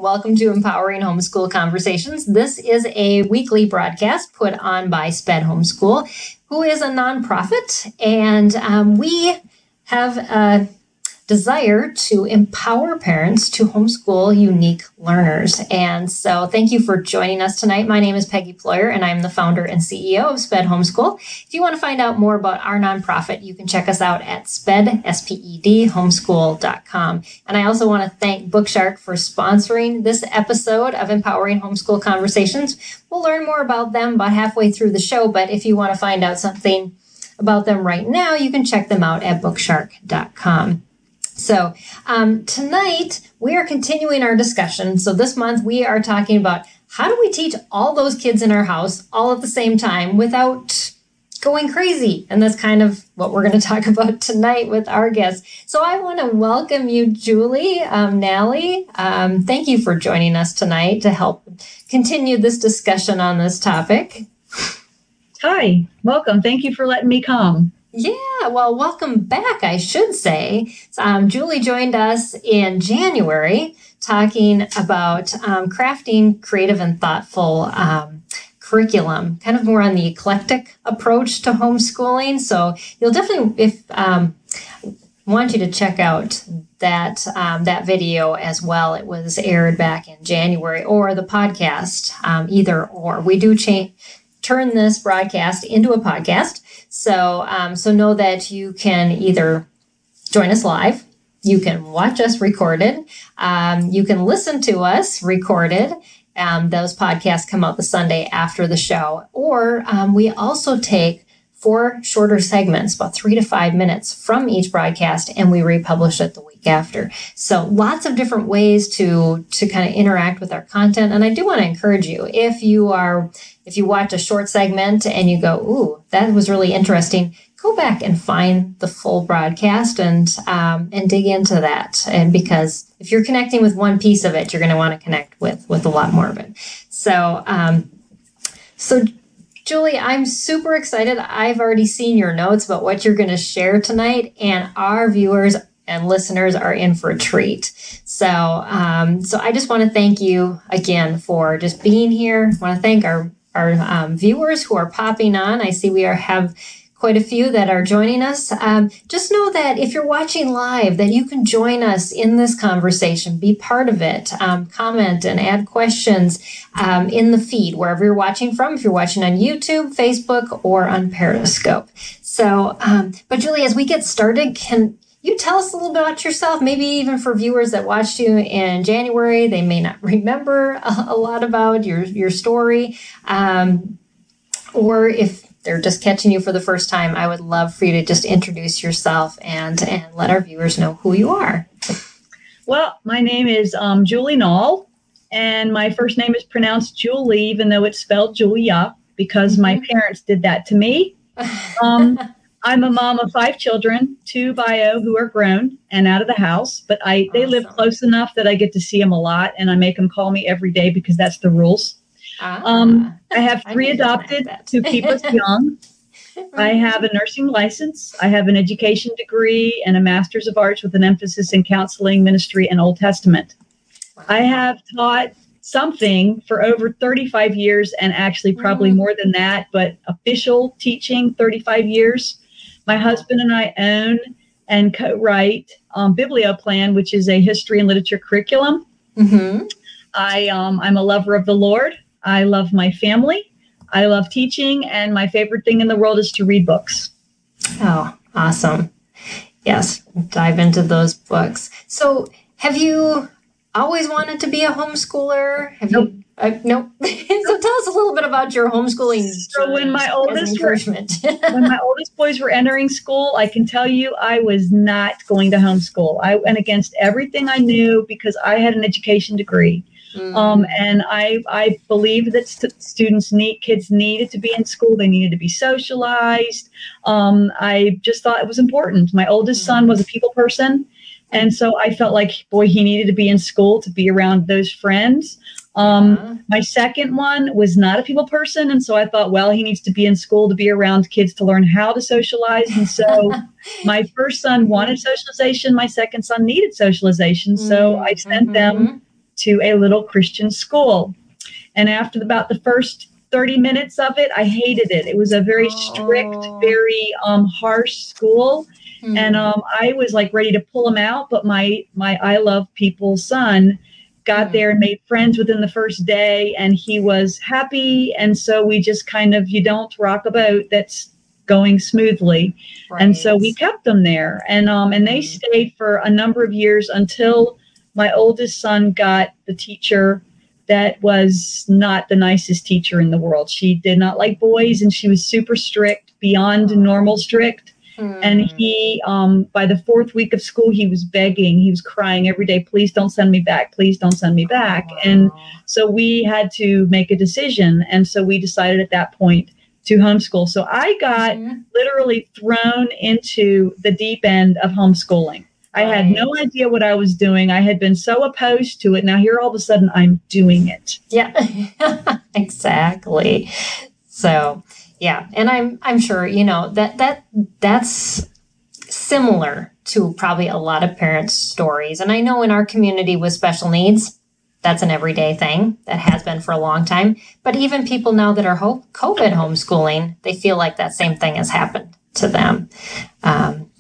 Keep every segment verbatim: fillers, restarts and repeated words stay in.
welcome to Empowering Homeschool Conversations. This is a weekly broadcast put on by SPED Homeschool, who is a nonprofit, and um, we have a desire to empower parents to homeschool unique learners. And so thank you for joining us tonight. My name is Peggy Ployer, and I'm the founder and C E O of SPED Homeschool. If you want to find out more about our nonprofit, you can check us out at sped, S P E D, homeschool dot com. And I also want to thank Bookshark for sponsoring this episode of Empowering Homeschool Conversations. We'll learn more about them about halfway through the show, but if you want to find out something about them right now, you can check them out at bookshark dot com. So um, tonight we are continuing our discussion. So this month we are talking about how do we teach all those kids in our house all at the same time without going crazy? And that's kind of what we're going to talk about tonight with our guests. So I want to welcome you, Julie um, Nally. Um, thank you for joining us tonight to help continue this discussion on this topic. Hi, welcome. Thank you for letting me come. Yeah, well, welcome back, I should say. Um, Julie joined us in January talking about um, crafting creative and thoughtful um, curriculum, kind of more on the eclectic approach to homeschooling. So you'll definitely, if um, want you to check out that um, that video as well. It was aired back in January, or the podcast, um, either or. We do change. turn this broadcast into a podcast. So, um, so know that you can either join us live, you can watch us recorded, um, you can listen to us recorded. Um, those podcasts come out the Sunday after the show, or um, we also take four shorter segments, about three to five minutes from each broadcast, and we republish it the week after. So lots of different ways to to kind of interact with our content. And I do want to encourage you, if you are if you watch a short segment and you go, ooh, that was really interesting, go back and find the full broadcast and um, and dig into that. And because if you're connecting with one piece of it, you're going to want to connect with with a lot more of it. So um, so. Julie, I'm super excited. I've already seen your notes about what you're going to share tonight, and our viewers and listeners are in for a treat. So, um, so I just want to thank you again for just being here. I want to thank our our um, viewers who are popping on. I see we are have quite a few that are joining us. Um, just know that if you're watching live, that you can join us in this conversation, be part of it, um, comment and add questions um, in the feed, wherever you're watching from, if you're watching on YouTube, Facebook, or on Periscope. So, um, but Julie, as we get started, can you tell us a little bit about yourself? Maybe even for viewers that watched you in January, they may not remember a, a lot about your, your story. Um, or if they're just catching you for the first time, I would love for you to just introduce yourself and, and let our viewers know who you are. Well, my name is um, Julie Nall, and my first name is pronounced Julie, even though it's spelled Julia, because mm-hmm. my parents did that to me. Um, I'm a mom of five children, two bio who are grown and out of the house, but I awesome. They live close enough that I get to see them a lot, and I make them call me every day because that's the rules. Ah, um, I have three I adopted to keep us young. I have a nursing license. I have an education degree and a master's of arts with an emphasis in counseling, ministry, and Old Testament. Wow. I have taught something for over thirty-five years, and actually probably mm. more than that, but official teaching thirty-five years. My wow. husband and I own and co-write um, Biblioplan, which is a history and literature curriculum. Mm-hmm. I, um, I'm a lover of the Lord. I love my family. I love teaching, and my favorite thing in the world is to read books. Oh, awesome. Yes, dive into those books. So have you always wanted to be a homeschooler? Have nope. you? Uh, nope. So tell us a little bit about your homeschooling. So when my oldest were, when my oldest boys were entering school, I can tell you I was not going to homeschool. I went against everything I knew because I had an education degree. Mm-hmm. Um, and I, I believe that st- students need, kids needed to be in school. They needed to be socialized. Um, I just thought it was important. My oldest mm-hmm. son was a people person. And so I felt like, boy, he needed to be in school to be around those friends. Um, uh-huh. My second one was not a people person. And so I thought, well, he needs to be in school to be around kids to learn how to socialize. And so my first son wanted socialization. My second son needed socialization. So mm-hmm. I sent them to a little Christian school. And after about the first thirty minutes of it, I hated it. It was a very strict, Oh. very um, harsh school. Hmm. And um, I was like ready to pull him out. But my, my I Love People son got Hmm. there and made friends within the first day. And he was happy. And so we just kind of, you don't rock a boat that's going smoothly. Right. And so we kept them there. And, um, and they Hmm. stayed for a number of years until my oldest son got the teacher that was not the nicest teacher in the world. She did not like boys, and she was super strict, beyond normal strict. Hmm. And he, um, by the fourth week of school, he was begging, he was crying every day, please don't send me back, please don't send me back. Wow. And so we had to make a decision. And so we decided at that point to homeschool. So I got Mhm. literally thrown into the deep end of homeschooling. I had no Right. idea what I was doing. I had been so opposed to it. Now here all of a sudden I'm doing it. Yeah, exactly. So, yeah, and I'm I'm sure, you know, that that that's similar to probably a lot of parents' stories. And I know in our community with special needs, that's an everyday thing that has been for a long time. But even people now that are ho- COVID homeschooling, they feel like that same thing has happened to them. Um,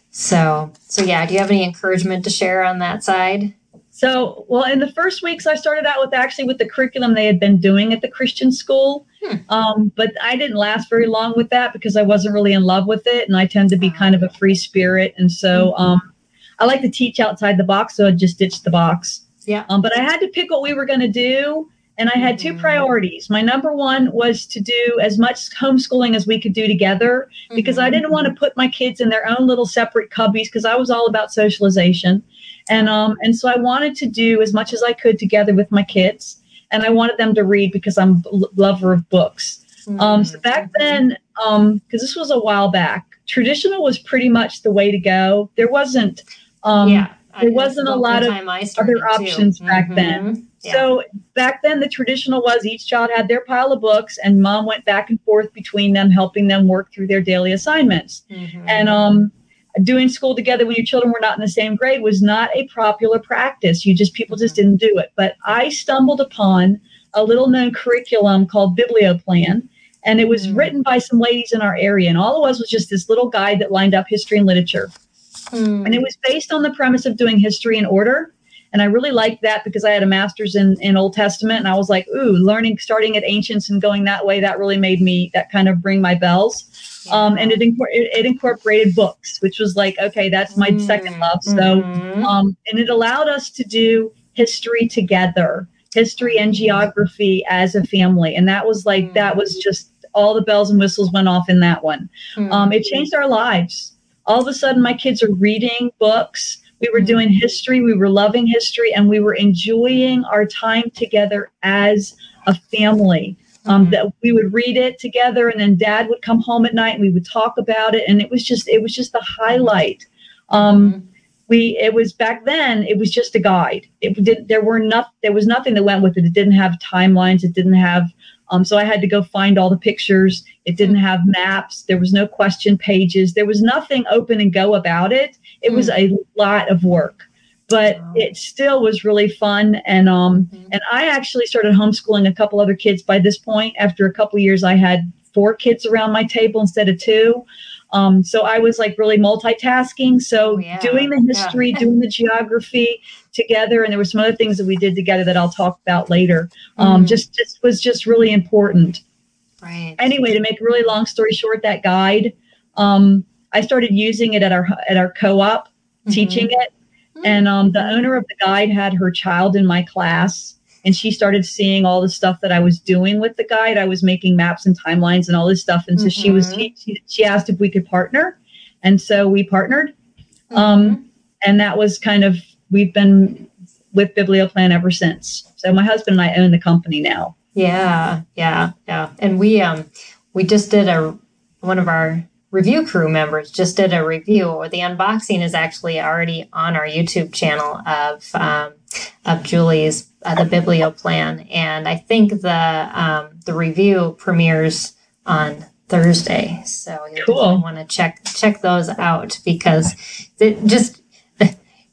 so, so yeah, do you have any encouragement to share on that side? So, well, in the first weeks, I started out with actually with the curriculum they had been doing at the Christian school. Hmm. Um, but I didn't last very long with that because I wasn't really in love with it. And I tend to be kind of a free spirit. And so um, I like to teach outside the box. So I just ditched the box. Yeah. Um, but I had to pick what we were going to do. And I had two Mhm. priorities. My number one was to do as much homeschooling as we could do together because I Mhm. didn't want to put my kids in their own little separate cubbies because I was all about socialization. And um, and so I wanted to do as much as I could together with my kids. And I wanted them to read because I'm a lover of books. Um, so back then, um, because this was a while back, traditional was pretty much the way to go. There wasn't, um, Yeah. there I- wasn't a about lot the of time I started, other options too. back Mhm. then. Yeah. So back then, the traditional was each child had their pile of books, and mom went back and forth between them, helping them work through their daily assignments. Mhm. And um, doing school together when your children were not in the same grade was not a popular practice. You just people just didn't do it. But I stumbled upon a little known curriculum called Biblioplan, and it was Mm. written by some ladies in our area. And all it was was just this little guide that lined up history and literature. Mm. And it was based on the premise of doing history in order. And I really liked that because I had a master's in, in Old Testament. And I was like, ooh, learning, starting at ancients and going that way, that really made me, that kind of ring my bells. Yeah. Um, and it, incor- it, it incorporated books, which was like, okay, that's my Mm. second love. So, Mhm. um, and it allowed us to do history together, history and geography as a family. And that was like, Mm. that was just all the bells and whistles went off in that one. Mm. Um, it changed our lives. All of a sudden, my kids are reading books. We were Mm. doing history. We were loving history, and we were enjoying our time together as a family. Um, Mhm. that we would read it together, and then Dad would come home at night, and we would talk about it, and it was just it was just the highlight. Um, Mhm. we it was back then. It was just a guide. It did there were not there was nothing that went with it. It didn't have timelines. It didn't have. Um, so I had to go find all the pictures. It didn't have maps. There was no question pages. There was nothing open and go about it. It was a lot of work, but Wow. it still was really fun. And um, Mhm. and I actually started homeschooling a couple other kids by this point. After a couple years, I had four kids around my table instead of two. Um, so I was like really multitasking. So Oh, yeah. doing the history, Yeah. doing the geography together, and there were some other things that we did together that I'll talk about later. Um, Mm. just, just was just really important. Right. Anyway, to make a really long story short, that guide, um, I started using it at our at our co-op, Mhm. teaching it, and um, the owner of the guide had her child in my class, and she started seeing all the stuff that I was doing with the guide. I was making maps and timelines and all this stuff, and so she was Mhm. she, she asked if we could partner, and so we partnered, Mhm. um, and that was kind of we've been with Biblioplan ever since. So my husband and I own the company now. Yeah, yeah, yeah. And we um we just did a one of our review crew members just did a review. The unboxing is actually already on our YouTube channel of um, of Julie's uh, the Biblioplan, and I think the um, the review premieres on Thursday. So you Cool. definitely want to check check those out because it just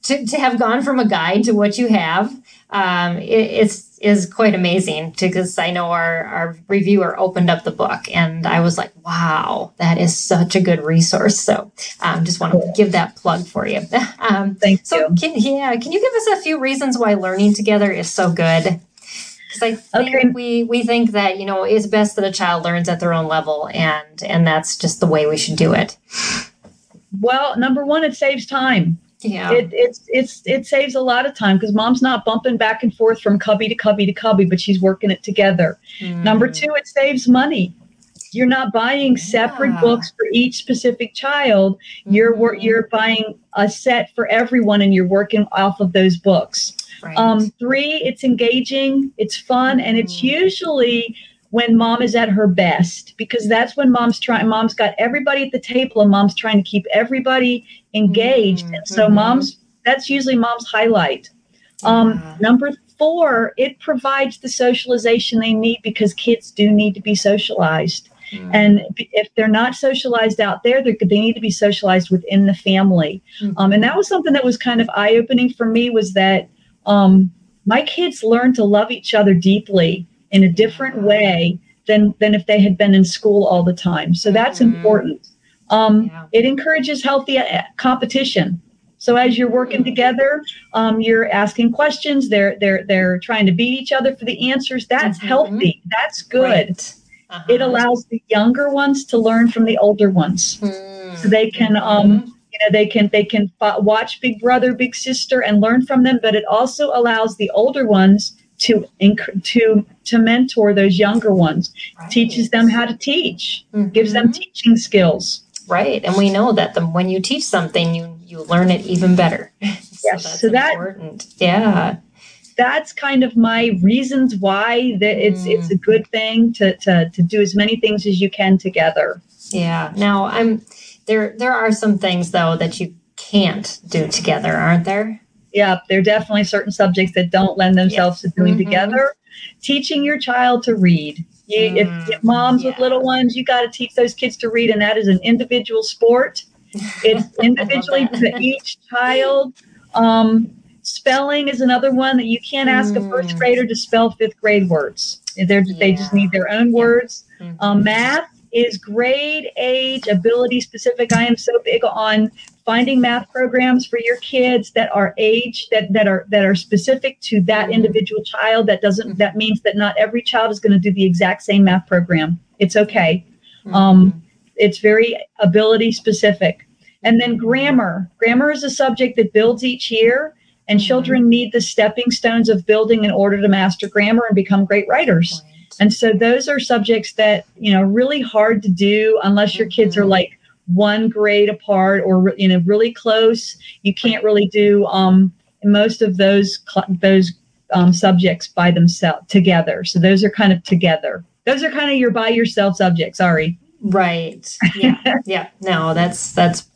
to, to have gone from a guide to what you have, um, it, it's is quite amazing because I know our, our reviewer opened up the book and I was like, wow, that is such a good resource. So um, just want to give that plug for you. Um, Thank so you. Can, yeah, can you give us a few reasons why learning together is so good? Because I think Okay. we, we think that, you know, it's best that a child learns at their own level, and, and that's just the way we should do it. Well, number one, it saves time. Yeah. It it's it's it saves a lot of time because mom's not bumping back and forth from cubby to cubby to cubby, but she's working it together. Mm. Number two, it saves money. You're not buying separate yeah. books for each specific child. You're mm-hmm. you're buying a set for everyone, and you're working off of those books. Right. Um, three, it's engaging, it's fun, mm. and it's usually when mom is at her best, because that's when mom's trying, mom's got everybody at the table and mom's trying to keep everybody engaged. Mm-hmm. And so mom's, that's usually mom's highlight. Um, yeah. Number four, it provides the socialization they need because kids do need to be socialized. Mm-hmm. And if they're not socialized out there, they need to be socialized within the family. Mm-hmm. Um, and that was something that was kind of eye-opening for me, was that um, my kids learned to love each other deeply in a different way than, than if they had been in school all the time. So that's mm-hmm. important. Um, yeah. It encourages healthy uh, competition. So as you're working mm-hmm. together, um, you're asking questions. They're they're they're trying to beat each other for the answers. That's mm-hmm. healthy. That's good. Right. Uh-huh. It allows the younger ones to learn from the older ones, mm-hmm. so they can um, you know they can they can f- watch Big Brother, Big Sister, and learn from them. But it also allows the older ones to inc- to to mentor those younger ones, right. Teaches them how to teach, mm-hmm. gives them teaching skills. Right, and we know that the, when you teach something, you you learn it even better. so yes, that's so that, important. Yeah, that's kind of my reasons why that it's mm. it's a good thing to to to do as many things as you can together. Yeah. Now, I'm there. There are some things though that you can't do together, aren't there? Yeah, there are definitely certain subjects that don't lend themselves yes. to doing mm-hmm. together. Teaching your child to read. You, mm, if, if moms yeah. with little ones, you got to teach those kids to read, and that is an individual sport. It's individually to each child. Um, spelling is another one that you can't ask mm. a first grader to spell fifth grade words. They're, yeah. They just need their own words. Yeah. Mm-hmm. Um, math is grade, age, ability specific. I am so big on finding math programs for your kids that are age that, that are that are specific to that individual child. That doesn't that means that not every child is going to do the exact same math program. It's okay. Mm-hmm. Um, it's very ability specific. And then grammar. Grammar is a subject that builds each year, and mm-hmm. children need the stepping stones of building in order to master grammar and become great writers. Right. And so those are subjects that, you know, really hard to do unless your kids are like one grade apart or, you know, really close. You can't really do um, most of those cl- those um, subjects by themselves together. So those are kind of together. Those are kind of your by yourself subjects. Sorry. Right. Yeah. yeah. No, that's that's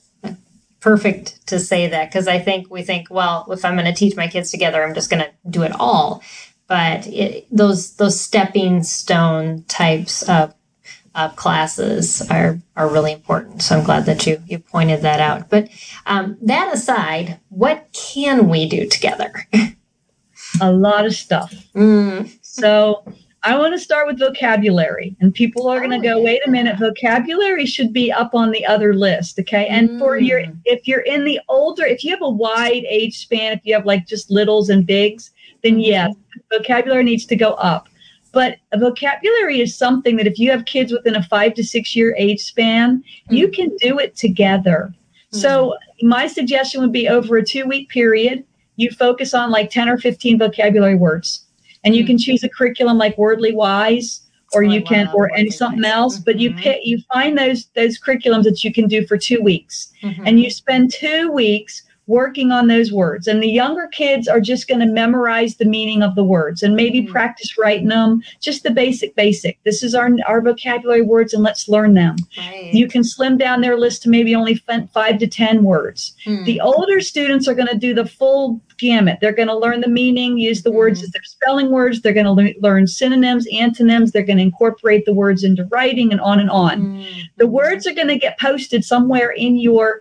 perfect to say that, because I think we think, well, if I'm going to teach my kids together, I'm just going to do it all. But it, those those stepping stone types of of classes are are really important. So I'm glad that you you pointed that out. But um, that aside, what can we do together? A lot of stuff. Mm. So I want to start with vocabulary, and people are going to oh, go, wait a minute, vocabulary should be up on the other list. Okay. And mm. for your, if you're in the older, if you have a wide age span, if you have like just littles and bigs, then mm-hmm. yes, vocabulary needs to go up. But vocabulary is something that if you have kids within a five to six year age span, mm-hmm. you can do it together. Mm-hmm. So my suggestion would be over a two week period, you focus on like ten or fifteen vocabulary words. And you can choose a curriculum like Wordly Wise, or you can, or any something else. Mm-hmm. But you pick, you find those those curriculums that you can do for two weeks, mm-hmm. and you spend two weeks working on those words. And the younger kids are just going to memorize the meaning of the words and maybe mm-hmm. practice writing them, just the basic, basic. This is our our vocabulary words, and let's learn them. Right. You can slim down their list to maybe only five to ten words. Mm-hmm. The older students are going to do the full gamut. They're going to learn the meaning, use the mm-hmm. words as their spelling words. They're going to le- learn synonyms, antonyms. They're going to incorporate the words into writing, and on and on. Mm-hmm. The words are going to get posted somewhere in your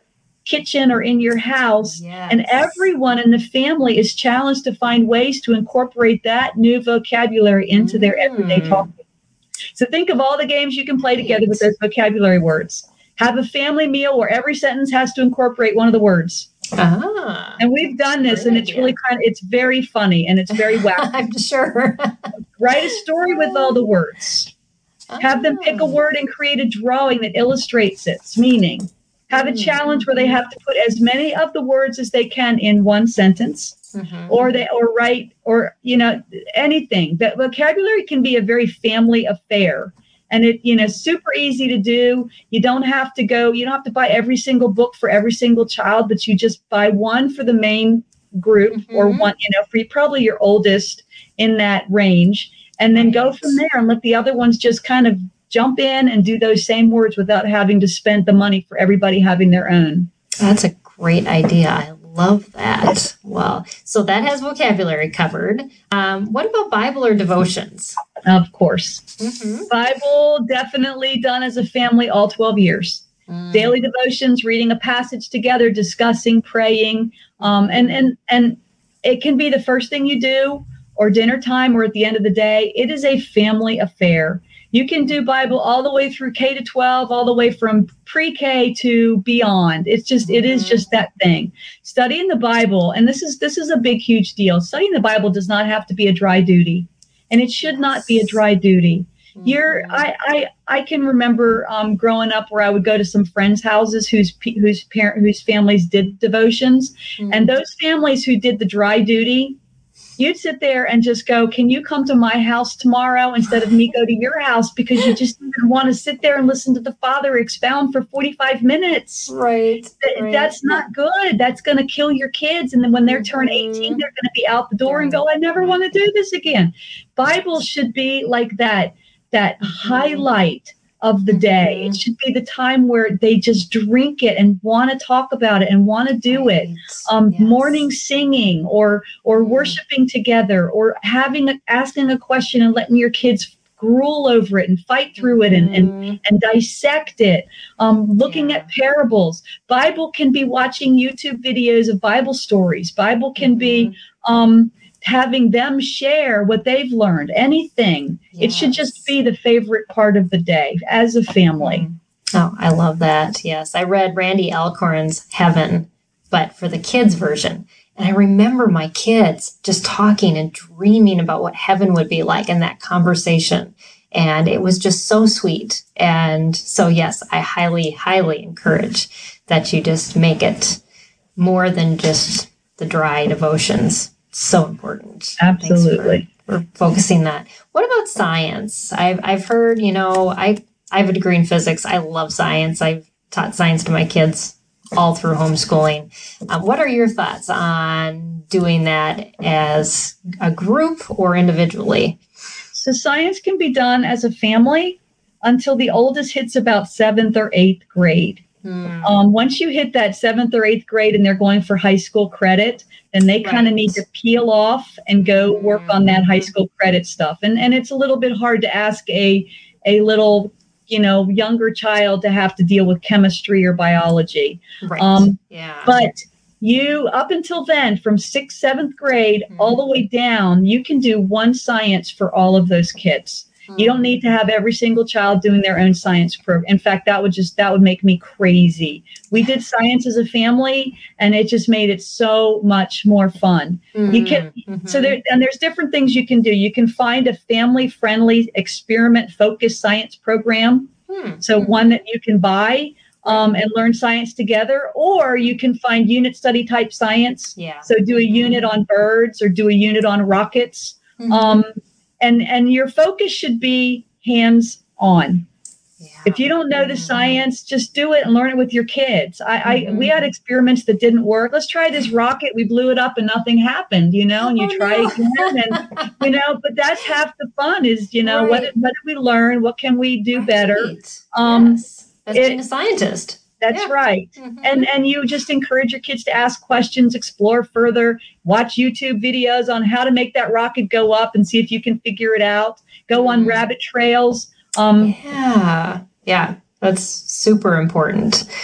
kitchen or in your house. Yes. And everyone in the family is challenged to find ways to incorporate that new vocabulary into mm. their everyday talking. So think of all the games you can play together with those vocabulary words. Have a family meal where every sentence has to incorporate one of the words. Ah, and we've done this, and it's idea. really kind of, it's very funny, and it's very wacky. I'm sure. Write a story with all the words. Oh. Have them pick a word and create a drawing that illustrates its meaning. Have a challenge where they have to put as many of the words as they can in one sentence, mm-hmm. or they or write or you know anything. That vocabulary can be a very family affair, and it you know super easy to do. You don't have to go. You don't have to buy every single book for every single child, but you just buy one for the main group, mm-hmm. or one you know for probably your oldest in that range, and then right. go from there and let the other ones just kind of jump in and do those same words without having to spend the money for everybody having their own. That's a great idea. I love that. Well, so that has vocabulary covered. Um, what about Bible or devotions? Of course. Mm-hmm. Bible definitely done as a family all twelve years. Mm. Daily devotions, reading a passage together, discussing, praying, um, and, and, and it can be the first thing you do or dinner time or at the end of the day. It is a family affair. You can do Bible all the way through K to twelve, all the way from pre-K to beyond. It's just, it is just that thing. Studying the Bible, and this is this is a big, huge deal. Studying the Bible does not have to be a dry duty, and it should not be a dry duty. You're, I, I, I can remember um, growing up where I would go to some friends' houses whose whose parent whose families did devotions, mm-hmm. and those families who did the dry duty. You'd sit there and just go, can you come to my house tomorrow instead of me go to your house? Because you just didn't want to sit there and listen to the Father expound for forty-five minutes. Right. Th- right. That's not good. That's going to kill your kids. And then when they're turn eighteen, they're going to be out the door and go, I never want to do this again. Bible should be like that, that highlight of the day. It should be the time where they just drink it and want to talk about it and want to do it. Um, yes. Morning singing or or mm. worshiping together or having a, asking a question and letting your kids gruel over it and fight through it and, and, and dissect it. Um, looking yeah. at parables. Bible can be watching YouTube videos of Bible stories. Bible can mm-hmm. be um, having them share what they've learned, anything. Yes. It should just be the favorite part of the day as a family. Oh, I love that. Yes. I read Randy Alcorn's Heaven, but for the kids version. And I remember my kids just talking and dreaming about what heaven would be like in that conversation. And it was just so sweet. And so, yes, I highly, highly encourage that you just make it more than just the dry devotions. So important. Absolutely. For, for focusing that. What about science? I've I've heard, you know, I I have a degree in physics. I love science. I've taught science to my kids all through homeschooling. Um, what are your thoughts on doing that as a group or individually? So science can be done as a family until the oldest hits about seventh or eighth grade. Hmm. Um, once you hit that seventh or eighth grade and they're going for high school credit, then they right. kind of need to peel off and go work on that high school credit stuff. And and it's a little bit hard to ask a a little, you know, younger child to have to deal with chemistry or biology. Right. Um, yeah. But you, up until then, from sixth, seventh grade, mm-hmm. all the way down, you can do one science for all of those kids. You don't need to have every single child doing their own science program. In fact, that would just, that would make me crazy. We did science as a family and it just made it so much more fun. Mm-hmm. You can, mm-hmm. so there, and there's different things you can do. You can find a family friendly experiment focused science program. Mm-hmm. So one that you can buy um, and learn science together, or you can find unit study type science. Yeah. So do a mm-hmm. unit on birds or do a unit on rockets. Mm-hmm. Um, And and your focus should be hands-on. Yeah. If you don't know the science, just do it and learn it with your kids. I, mm-hmm. I we had experiments that didn't work. Let's try this rocket. We blew it up and nothing happened, you know, and you oh, try no. again. And, you know, but that's half the fun is, you know, right. what, did, what did we learn? What can we do right. better? Um, yes. As it, being a scientist. That's yeah. right. Mm-hmm. And and you just encourage your kids to ask questions, explore further, watch YouTube videos on how to make that rocket go up and see if you can figure it out. Go on mm-hmm. rabbit trails. Um, yeah. Yeah. That's super important.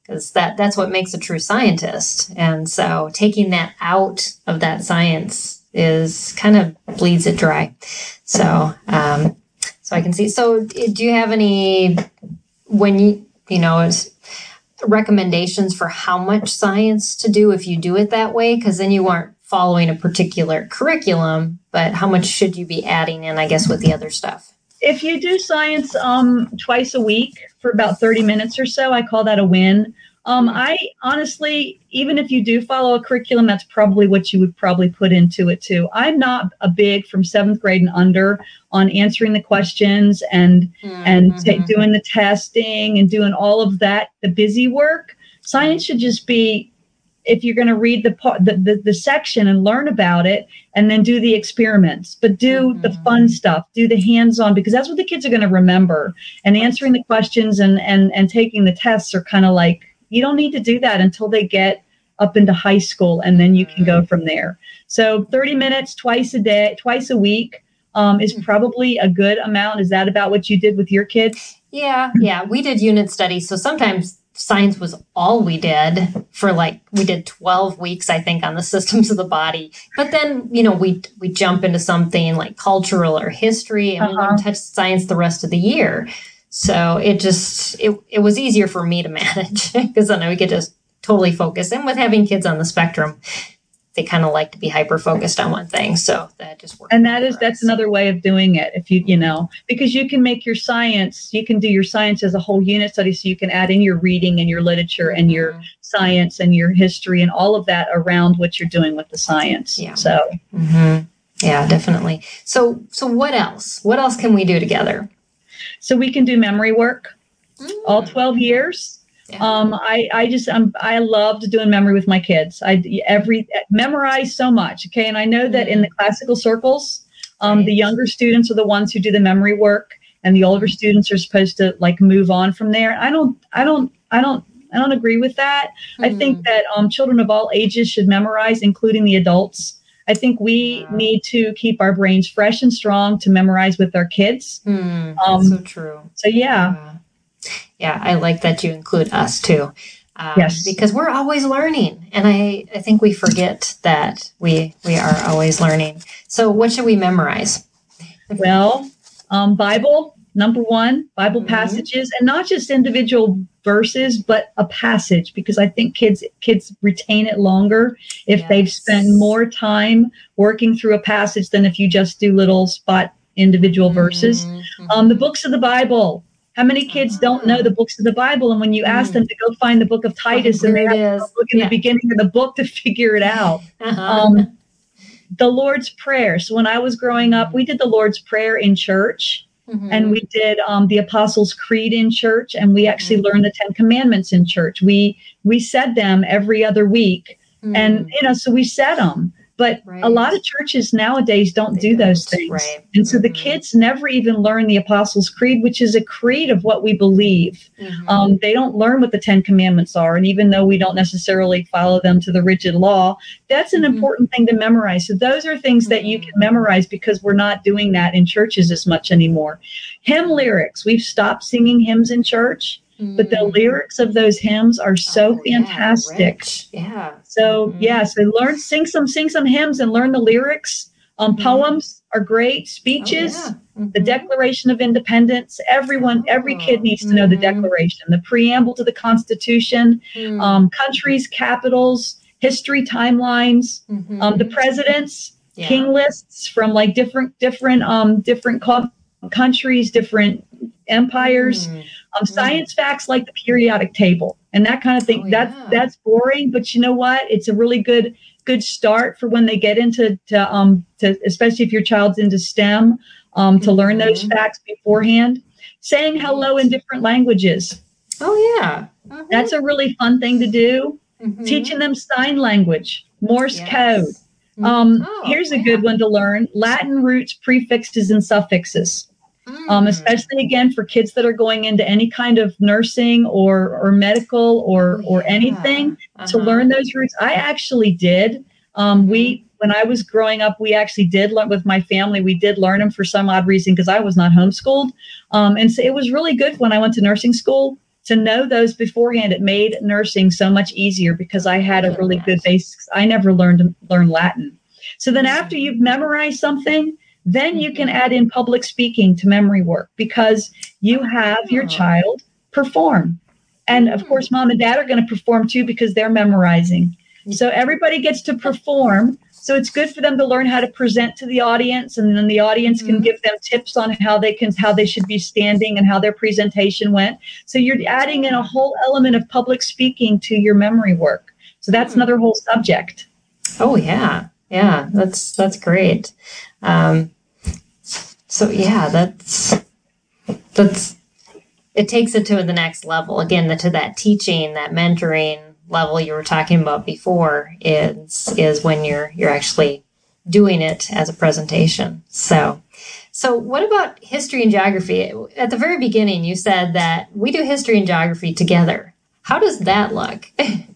because that, that's what makes a true scientist. And so taking that out of that science is kind of bleeds it dry. So, um, so I can see. So do you have any, when you, you know, is, recommendations for how much science to do if you do it that way? Because then you aren't following a particular curriculum, but how much should you be adding in, I guess, with the other stuff? If you do science um, twice a week for about thirty minutes or so, I call that a win. Um, I honestly, even if you do follow a curriculum, that's probably what you would probably put into it too. I'm not a big from seventh grade and under on answering the questions and mm-hmm. and t- doing the testing and doing all of that, the busy work. Science should just be, if you're going to read the, part, the, the the section and learn about it and then do the experiments, but do mm-hmm. the fun stuff, do the hands-on, because that's what the kids are going to remember. And answering the questions and and and taking the tests are kind of like, you don't need to do that until they get up into high school, and then you can go from there. So thirty minutes twice a day, twice a week um, is probably a good amount. Is that about what you did with your kids? Yeah, yeah. We did unit studies. So sometimes science was all we did for like, we did twelve weeks, I think, on the systems of the body. But then, you know, we we jump into something like cultural or history, and uh-huh. we wouldn't touch science the rest of the year. So it just, it, it was easier for me to manage because then we could just totally focus. And with having kids on the spectrum, they kind of like to be hyper-focused on one thing. So that just works. And that is, that's another way of doing it. If you, you know, because you can make your science, you can do your science as a whole unit study. So you can add in your reading and your literature and your mm-hmm. science and your history and all of that around what you're doing with the science. Yeah. So, mm-hmm. yeah, definitely. So, so what else? What else can we do together? So we can do memory work, mm. all twelve years. Yeah. Um, I, I just, um, I loved doing memory with my kids. I every memorize so much. Okay. And I know that mm. in the classical circles, um, right. the younger students are the ones who do the memory work, and the older students are supposed to like move on from there. I don't, I don't, I don't, I don't agree with that. Mm. I think that um, children of all ages should memorize, including the adults. I think we yeah. need to keep our brains fresh and strong to memorize with our kids. Mm, um, so true. So, yeah. yeah. Yeah, I like that you include us too. Um, yes. Because we're always learning. And I, I think we forget that we we are always learning. So what should we memorize? Well, um, Bible, number one, Bible mm-hmm. passages, and not just individual verses, but a passage, because I think kids kids retain it longer if yes. they've spent more time working through a passage than if you just do little spot individual mm-hmm. verses. Um, the books of the Bible. How many kids uh-huh. don't know the books of the Bible? And when you ask mm. them to go find the book of Titus, oh, and they have to look in yeah. the beginning of the book to figure it out. Uh-huh. Um, the Lord's Prayer. So when I was growing up, we did the Lord's Prayer in church. Mm-hmm. And we did um, the Apostles' Creed in church, and we actually mm-hmm. learned the Ten Commandments in church. We we said them every other week, mm-hmm. and you know, so we said them. But right. a lot of churches nowadays don't they do don't. those things, right. and so mm-hmm. the kids never even learn the Apostles' Creed, which is a creed of what we believe. Mm-hmm. Um, they don't learn what the Ten Commandments are, and even though we don't necessarily follow them to the rigid law, that's an mm-hmm. important thing to memorize. So those are things mm-hmm. that you can memorize, because we're not doing that in churches as much anymore. Hymn lyrics. We've stopped singing hymns in church. But the lyrics of those hymns are so oh, fantastic. Yeah. yeah. So mm-hmm. yeah, so learn, sing some, sing some hymns and learn the lyrics. Um, mm-hmm. Poems are great. Speeches, oh, yeah. mm-hmm. the Declaration of Independence. Everyone, oh, every kid needs to know mm-hmm. the Declaration, the preamble to the Constitution, mm-hmm. um, countries, capitals, history, timelines, mm-hmm. um, the presidents, yeah. king lists from like different, different, um, different co- countries, different empires. Mm-hmm. Um, science mm. facts like the periodic table and that kind of thing. Oh, that's yeah. that's boring, but you know what? It's a really good good start for when they get into to um to especially if your child's into STEM um to mm-hmm. learn those facts beforehand. Saying hello in different languages. Oh yeah, mm-hmm. that's a really fun thing to do. Mm-hmm. Teaching them sign language, Morse yes. code. Um, oh, here's a yeah. good one to learn: Latin roots, prefixes, and suffixes. Um, especially again for kids that are going into any kind of nursing or or medical or or yeah. anything uh-huh. to learn those roots. I actually did. Um, we when I was growing up, we actually did learn with my family. We did learn them for some odd reason because I was not homeschooled, um, and so it was really good when I went to nursing school to know those beforehand, it made nursing so much easier because I had a really good basics. I never learned to learn Latin. So then after you've memorized something, then you can add in public speaking to memory work because you have your child perform. And of course, mom and dad are going to perform too because they're memorizing. So everybody gets to perform. So it's good for them to learn how to present to the audience, and then the audience can give them tips on how they can, how they should be standing and how their presentation went. So you're adding in a whole element of public speaking to your memory work. So that's another whole subject. Oh yeah. Yeah. That's, that's great. Um, so yeah, that's, that's, it takes it to the next level. Again, the, to that teaching, that mentoring level you were talking about before is is when you're you're actually doing it as a presentation. So so what about history and geography? At the very beginning you said that we do history and geography together. How does that look?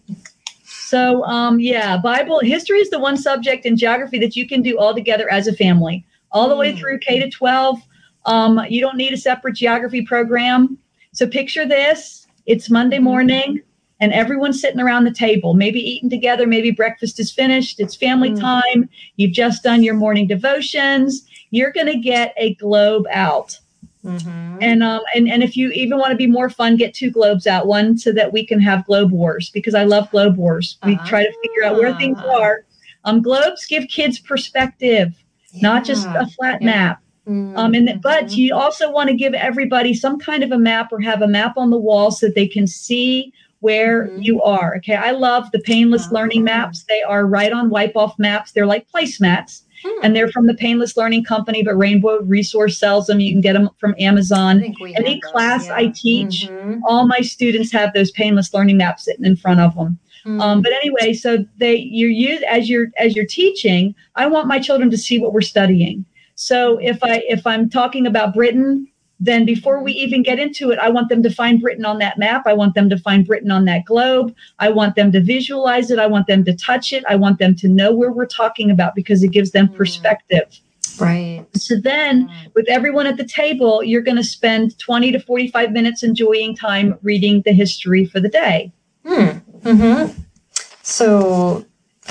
So um yeah, Bible history is the one subject in geography that you can do all together as a family, all the way through K to twelve. Um you don't need a separate geography program. So picture this, it's Monday morning. And everyone's sitting around the table, maybe eating together, maybe breakfast is finished, it's family mm. time, you've just done your morning devotions, you're going to get a globe out. Mm-hmm. And, um, and and if you even want to be more fun, get two globes out, one so that we can have globe wars, because I love globe wars. We uh-huh. try to figure out where things are. Um, globes give kids perspective, yeah. not just a flat yeah. map. Mm-hmm. Um, and But you also want to give everybody some kind of a map or have a map on the wall so that they can see where mm-hmm. you are. Okay. I love the Painless oh. Learning maps. They are right on wipe off maps. They're like placemats hmm. and they're from the Painless Learning Company, but Rainbow Resource sells them. You can get them from Amazon. Any class yeah. I teach, mm-hmm. all my students have those Painless Learning maps sitting in front of them. Mm-hmm. Um, but anyway, so they, you use as you're, as you're teaching, I want my children to see what we're studying. So if I, if I'm talking about Britain, then before we even get into it, I want them to find Britain on that map. I want them to find Britain on that globe. I want them to visualize it. I want them to touch it. I want them to know where we're talking about because it gives them perspective. Right. So then with everyone at the table, you're going to spend twenty to forty-five minutes enjoying time reading the history for the day. Hmm. Mm-hmm. So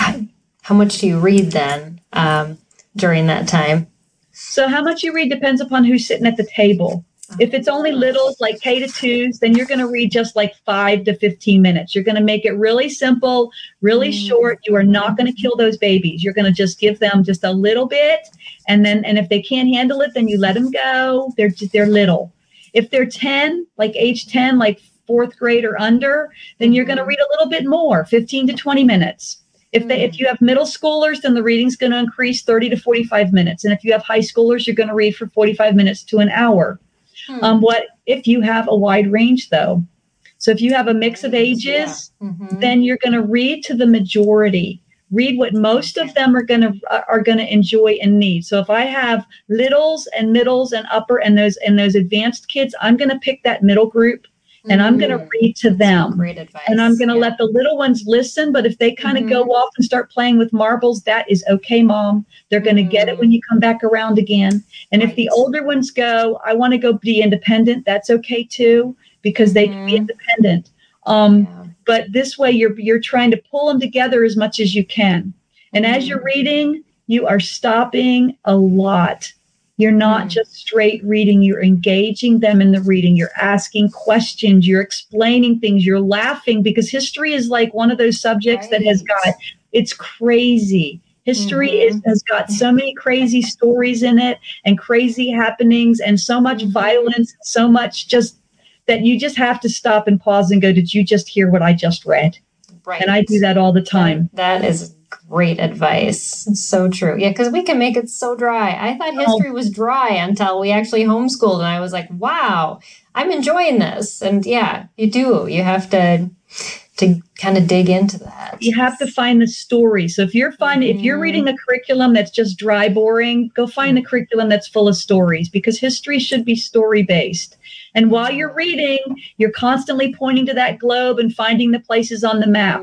how much do you read then um, during that time? So how much you read depends upon who's sitting at the table. If it's only littles like K to twos, then you're going to read just like five to fifteen minutes. You're going to make it really simple, really mm. short. You are not going to kill those babies. You're going to just give them just a little bit. And then, and if they can't handle it, then you let them go. They're, they're little. If they're ten, like age ten, like fourth grade or under, then mm-hmm. you're going to read a little bit more, fifteen to twenty minutes. If they, if you have middle schoolers, then the reading's going to increase thirty to forty-five minutes. And if you have high schoolers, you're going to read for forty-five minutes to an hour. Hmm. Um, what if you have a wide range, though? So if you have a mix of ages, yeah. mm-hmm. then you're going to read to the majority. Read what most of them are going to are going to enjoy and need. So if I have littles and middles and upper and those and those advanced kids, I'm going to pick that middle group. And I'm going to read to them. Great advice. And I'm going to yeah. let the little ones listen. But if they kind of mm-hmm. go off and start playing with marbles, that is okay, Mom. They're going to mm-hmm. get it when you come back around again. And right. if the older ones go, I want to go be independent. That's okay too, because they mm-hmm. can be independent. Um, yeah. But this way, you're you're trying to pull them together as much as you can. And mm-hmm. as you're reading, you are stopping a lot. You're not mm. just straight reading. You're engaging them in the reading. You're asking questions. You're explaining things. You're laughing because history is like one of those subjects right. that has got, it's crazy. History mm-hmm. is, has got so many crazy stories in it and crazy happenings and so much mm-hmm. violence, so much just that you just have to stop and pause and go, did you just hear what I just read? Right. And I do that all the time. That, that is great advice. So true. Yeah, because we can make it so dry. I thought history was dry until we actually homeschooled, and I was like, wow, I'm enjoying this. And yeah, you do. You have to to kind of dig into that. You have to find the story. So if you're finding, mm-hmm. if you're reading a curriculum that's just dry, boring, go find mm-hmm. the curriculum that's full of stories, because history should be story based. And while you're reading, you're constantly pointing to that globe and finding the places on the map.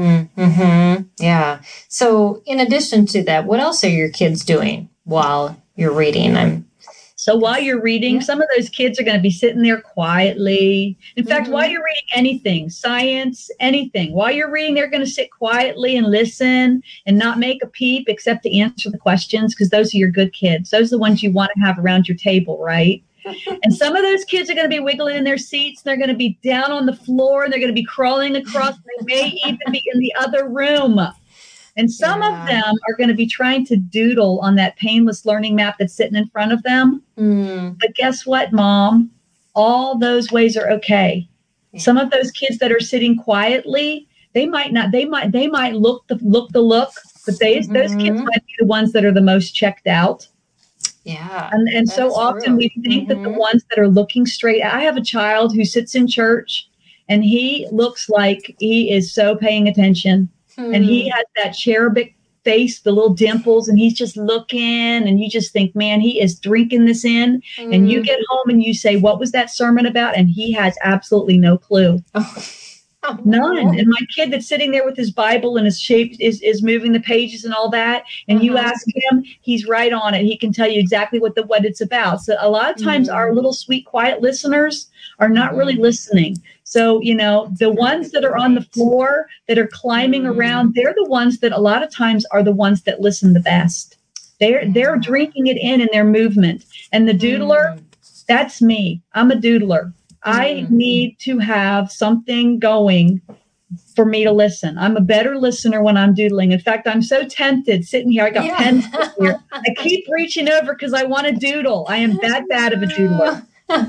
Mm-hmm. Yeah. So in addition to that, what else are your kids doing while you're reading? I'm So while you're reading, yeah. some of those kids are going to be sitting there quietly. In fact, Mm-hmm. while you're reading anything, science, anything, while you're reading, they're going to sit quietly and listen and not make a peep except to answer the questions, because those are your good kids. Those are the ones you want to have around your table, right? And some of those kids are going to be wiggling in their seats. They're going to be down on the floor, and they're going to be crawling across. They may even be in the other room. And some yeah. of them are going to be trying to doodle on that painless learning map that's sitting in front of them. Mm. But guess what, Mom? All those ways are okay. Yeah. Some of those kids that are sitting quietly, they might not, they might, they might look the look the look, but they, mm-hmm. those kids might be the ones that are the most checked out. Yeah. And, and so often true. we think mm-hmm. that the ones that are looking straight, I have a child who sits in church and he looks like he is so paying attention. Hmm. And he has that cherubic face, the little dimples, and he's just looking, and you just think, man, he is drinking this in. Hmm. And you get home and you say, what was that sermon about? And he has absolutely no clue. Oh. Oh, None. And my kid that's sitting there with his Bible and his shape is, is moving the pages and all that. And uh-huh. you ask him, he's right on it. He can tell you exactly what the what it's about. So a lot of times mm-hmm. our little sweet, quiet listeners are not mm-hmm. really listening. So, you know, the ones that are on the floor that are climbing mm-hmm. around, they're the ones that a lot of times are the ones that listen the best. They're yeah. they're drinking it in in their movement. And the doodler, mm. that's me. I'm a doodler. I need to have something going for me to listen. I'm a better listener when I'm doodling. In fact, I'm so tempted sitting here. I got yeah. pens here. I keep reaching over because I want to doodle. I am that bad of a doodler.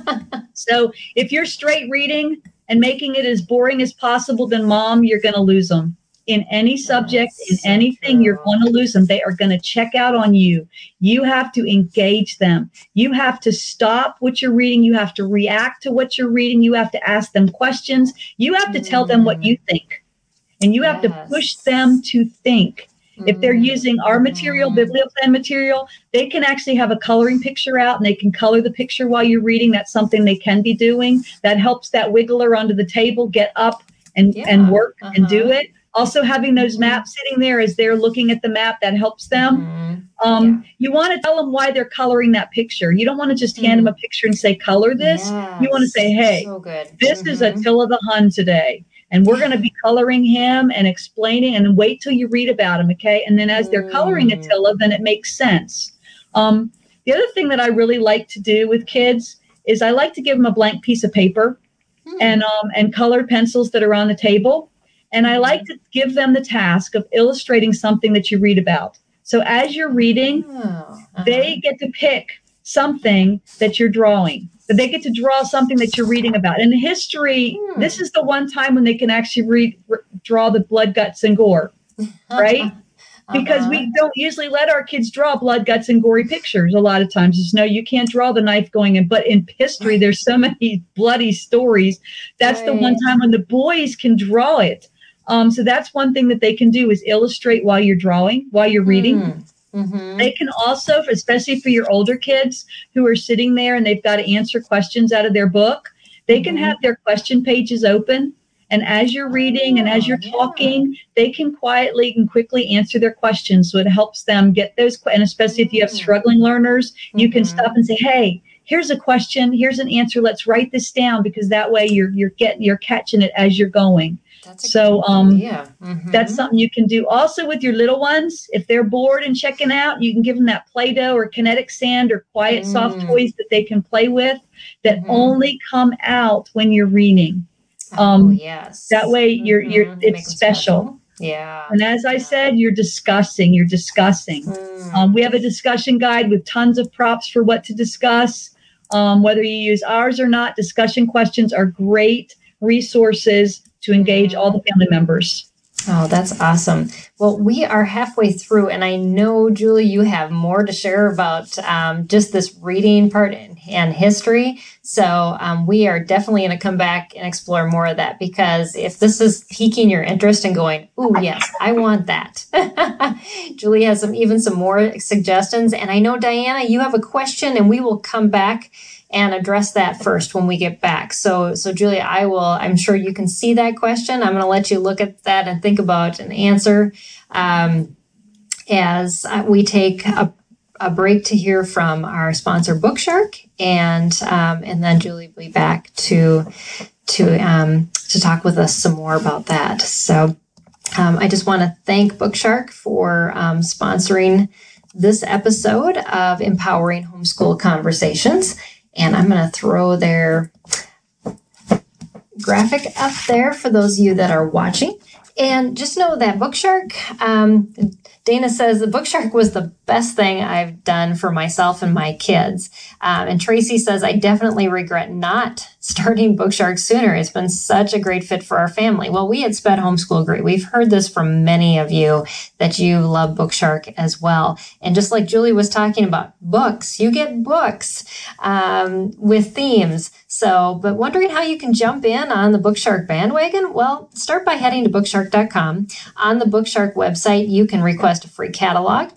So if you're straight reading and making it as boring as possible, then Mom, you're going to lose them. In any subject, That's in so anything, true. You're going to lose them. They are going to check out on you. You have to engage them. You have to stop what you're reading. You have to react to what you're reading. You have to ask them questions. You have to tell them what you think. And you have yes. to push them to think. Mm-hmm. If they're using our material, mm-hmm. Biblioplan material, they can actually have a coloring picture out and they can color the picture while you're reading. That's something they can be doing. That helps that wiggler under the table get up and, yeah. and work uh-huh. and do it. Also, having those maps sitting there as they're looking at the map, that helps them. Mm-hmm. Um, yeah. You want to tell them why they're coloring that picture. You don't want to just hand mm-hmm. them a picture and say, color this. Yes. You want to say, hey, so good. This mm-hmm. is Attila the Hun today. And we're going to be coloring him and explaining, and wait till you read about him, okay? And then as they're coloring mm-hmm. Attila, then it makes sense. Um, the other thing that I really like to do with kids is I like to give them a blank piece of paper mm-hmm. and um, and colored pencils that are on the table. And I like to give them the task of illustrating something that you read about. So as you're reading, oh, uh-huh. they get to pick something that you're drawing. But they get to draw something that you're reading about. In history, hmm. this is the one time when they can actually read, r- draw the blood, guts, and gore, right? uh-huh. Because we don't usually let our kids draw blood, guts, and gory pictures. A lot of times, just no, you can't draw the knife going in. But in history, there's so many bloody stories. That's right. the one time when the boys can draw it. Um, so that's one thing that they can do is illustrate while you're drawing, while you're reading. Mm-hmm. They can also, especially for your older kids who are sitting there and they've got to answer questions out of their book, they mm-hmm. can have their question pages open. And as you're reading and as you're talking, yeah. they can quietly and quickly answer their questions. So it helps them get those, and especially if you have struggling learners, mm-hmm. you can stop and say, hey, here's a question, here's an answer, let's write this down, because that way you're you're getting you're catching it as you're going. That's so um yeah. mm-hmm. that's something you can do. Also with your little ones, if they're bored and checking out, you can give them that Play-Doh or kinetic sand or quiet mm. soft toys that they can play with that mm-hmm. only come out when you're reading. Um oh, yes. That way you're mm-hmm. you're it's special. special. Yeah. And as I yeah. said, you're discussing, you're discussing. Mm. Um, we have a discussion guide with tons of props for what to discuss. Um, whether you use ours or not, discussion questions are great resources to engage all the family members. Oh, that's awesome. Well, we are halfway through, and I know, Julie, you have more to share about um, just this reading part and, and history. So um, we are definitely going to come back and explore more of that, because if this is piquing your interest and going, ooh, yes, I want that. Julie has some even some more suggestions. And I know, Diana, you have a question, and we will come back and address that first when we get back. So, so Julia, I will, I'm sure you can see that question. I'm going to let you look at that and think about an answer um, as we take a, a break to hear from our sponsor, Bookshark, and um, and then Julie will be back to to um, to talk with us some more about that. So um, I just want to thank Bookshark for um, sponsoring this episode of Empowering Homeschool Conversations, and I'm going to throw their graphic up there for those of you that are watching. And just know that Bookshark, um, Dana says the Bookshark was the best thing I've done for myself and my kids. Um, and Tracy says, I definitely regret not starting Bookshark sooner. It's been such a great fit for our family. Well, we at Sped Homeschool Agree. We've heard this from many of you that you love Bookshark as well. And just like Julie was talking about books, you get books um, with themes. So, but wondering how you can jump in on the Bookshark bandwagon? Well, start by heading to bookshark dot com. On the Bookshark website, you can request a free catalog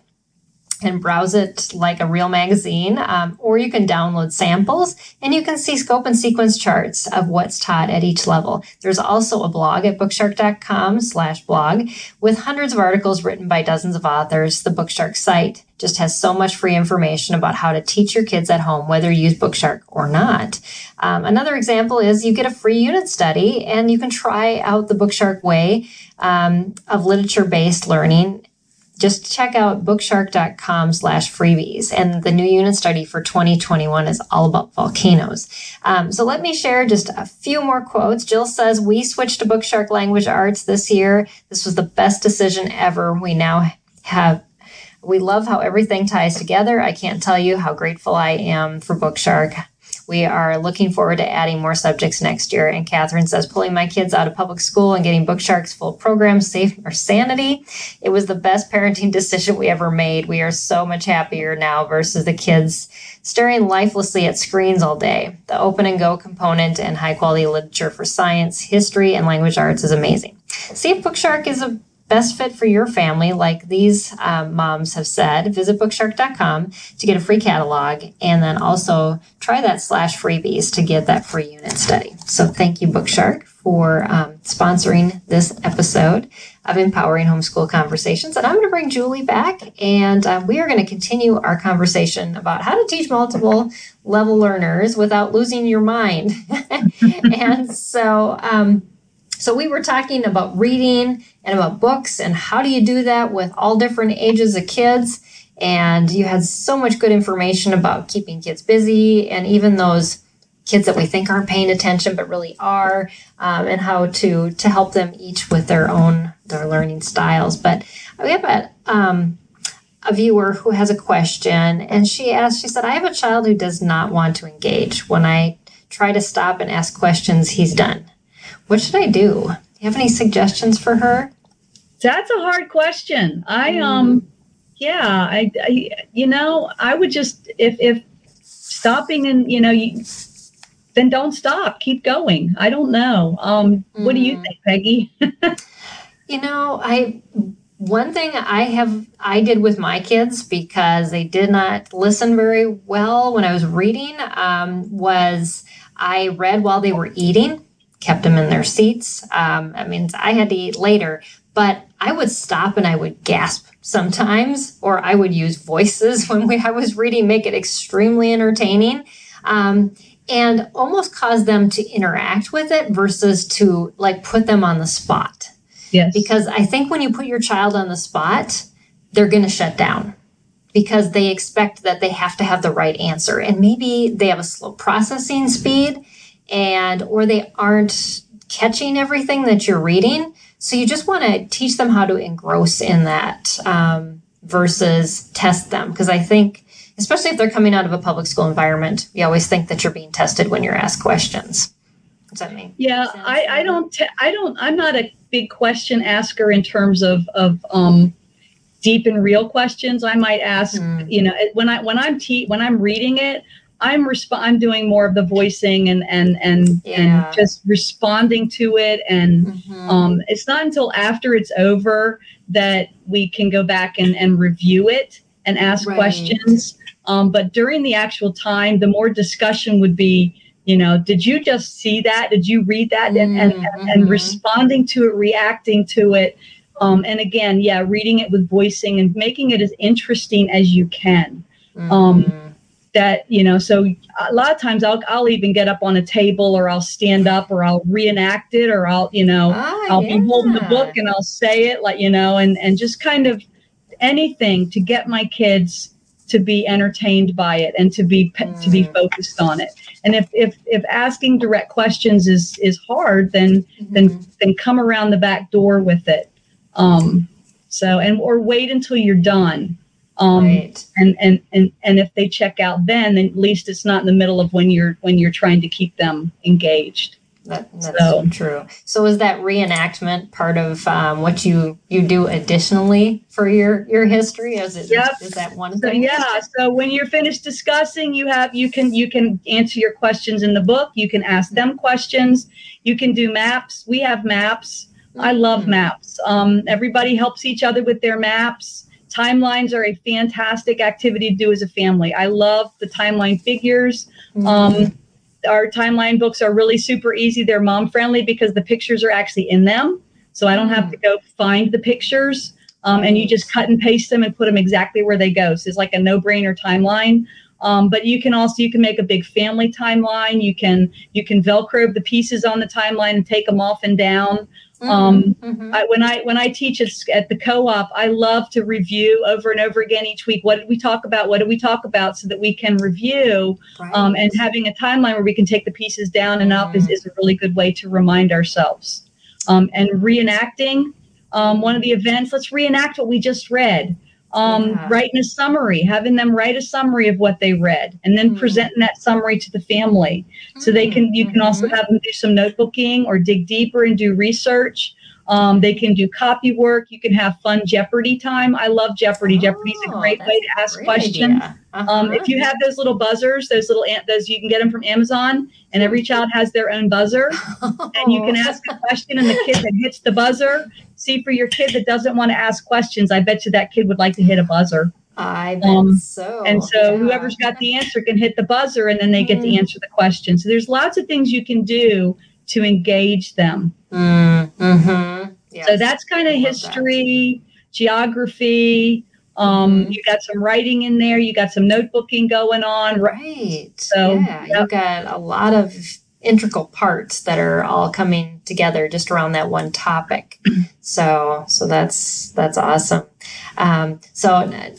and browse it like a real magazine, um, or you can download samples and you can see scope and sequence charts of what's taught at each level. There's also a blog at bookshark dot com slash blog with hundreds of articles written by dozens of authors. The Bookshark site just has so much free information about how to teach your kids at home, whether you use Bookshark or not. Um, another example is you get a free unit study and you can try out the Bookshark way um, of literature-based learning. Just check out bookshark dot com slash freebies. And the new unit study for twenty twenty-one is all about volcanoes. Um, so let me share just a few more quotes. Jill says, we switched to Bookshark Language Arts this year. This was the best decision ever. We now have, we love how everything ties together. I can't tell you how grateful I am for Bookshark. We are looking forward to adding more subjects next year. And Catherine says, pulling my kids out of public school and getting Bookshark's full program saved our sanity. It was the best parenting decision we ever made. We are so much happier now versus the kids staring lifelessly at screens all day. The open and go component and high quality literature for science, history, and language arts is amazing. See if Bookshark is a best fit for your family, like these um, moms have said. Visit bookshark dot com to get a free catalog, and then also try that slash freebies to get that free unit study. So thank you, Bookshark, for um, sponsoring this episode of Empowering Homeschool Conversations. And I'm going to bring Julie back, and uh, we are going to continue our conversation about how to teach multiple level learners without losing your mind. And so, um, So we were talking about reading and about books and how do you do that with all different ages of kids. And you had so much good information about keeping kids busy and even those kids that we think aren't paying attention but really are, um, and how to to help them each with their own their learning styles. But we have a, um, a viewer who has a question, and she asked, she said, I have a child who does not want to engage. When I try to stop and ask questions, he's done. What should I do? Do you have any suggestions for her? That's a hard question. I, mm. um, yeah, I, I, you know, I would just, if, if stopping and, you know, you, then don't stop, keep going. I don't know. Um, mm. What do you think, Peggy? You know, I, one thing I have, I did with my kids because they did not listen very well when I was reading, um, was I read while they were eating. Kept them in their seats. Um, I mean, I had to eat later, but I would stop and I would gasp sometimes, or I would use voices when we, I was reading, make it extremely entertaining, um, and almost cause them to interact with it versus to like put them on the spot. Yes. Because I think when you put your child on the spot, they're going to shut down because they expect that they have to have the right answer. And maybe they have a slow processing speed, and or they aren't catching everything that you're reading. So you just want to teach them how to engross in that um, versus test them. Because I think, especially if they're coming out of a public school environment, you always think that you're being tested when you're asked questions. Does that mean? Yeah, I, I don't, te- I don't, I'm not a big question asker in terms of, of um, deep and real questions. I might ask, mm. you know, when I, when I'm te- when I'm reading it, I'm resp- I'm doing more of the voicing and and and, yeah. and just responding to it. And mm-hmm. um, it's not until after it's over that we can go back and, and review it and ask right. questions. Um, but during the actual time, the more discussion would be, you know, did you just see that? Did you read that? Mm-hmm. And, and, and, and responding to it, reacting to it. Um, and again, yeah, reading it with voicing and making it as interesting as you can. Um, Mm-hmm. that, you know, so a lot of times I'll, I'll even get up on a table, or I'll stand up, or I'll reenact it, or I'll, you know, Ah, I'll yeah. be holding the book and I'll say it, like, you know, and, and just kind of anything to get my kids to be entertained by it and to be, Mm. to be focused on it. And if, if, if asking direct questions is, is hard, then, Mm-hmm. then, then come around the back door with it. Um, so, and, or wait until you're done. Um, right. and, and, and, and if they check out, then, then at least it's not in the middle of when you're, when you're trying to keep them engaged. That, that's so, so true. So is that reenactment part of um, what you, you do additionally for your, your history? Is it, yep. is that one so, thing? Yeah. So when you're finished discussing, you have, you can, you can answer your questions in the book. You can ask them questions. You can do maps. We have maps. Mm-hmm. I love maps. Um, everybody helps each other with their maps. Timelines are a fantastic activity to do as a family. I love the timeline figures. Mm-hmm. Um, our timeline books are really super easy. They're mom friendly because the pictures are actually in them. So I don't mm. have to go find the pictures. Um, right. And you just cut and paste them and put them exactly where they go. So it's like a no-brainer timeline. Um, but you can also, you can make a big family timeline. You can, you can Velcro the pieces on the timeline and take them off and down. Mm-hmm. Um, mm-hmm. I, when I, when I teach at, at the co-op, I love to review over and over again each week. What did we talk about? What did we talk about? So that we can review, right. um, and having a timeline where we can take the pieces down and up mm. is, is a really good way to remind ourselves. Um, and reenacting, um, one of the events, let's reenact what we just read. Um, yeah. Writing a summary, having them write a summary of what they read, and then mm. presenting that summary to the family. So they can, you can mm-hmm. also have them do some notebooking or dig deeper and do research. Um, they can do copy work. You can have fun Jeopardy time. I love Jeopardy. Oh, Jeopardy is a great way to ask questions. Uh-huh. Um, if you have those little buzzers, those little, those you can get them from Amazon, and every child has their own buzzer, oh. and you can ask a question, and the kid that hits the buzzer. See, for your kid that doesn't want to ask questions, I bet you that kid would like to hit a buzzer. I bet um, so. And so yeah. whoever's got the answer can hit the buzzer, and then they get mm. to answer the question. So there's lots of things you can do to engage them. Mm, mm-hmm. Yes. So that's kind of history, that. geography. Um, mm-hmm. You got some writing in there. You got some notebooking going on. Right. So yeah, yep. you got a lot of integral parts that are all coming together just around that one topic. So, so that's, that's awesome. Um, so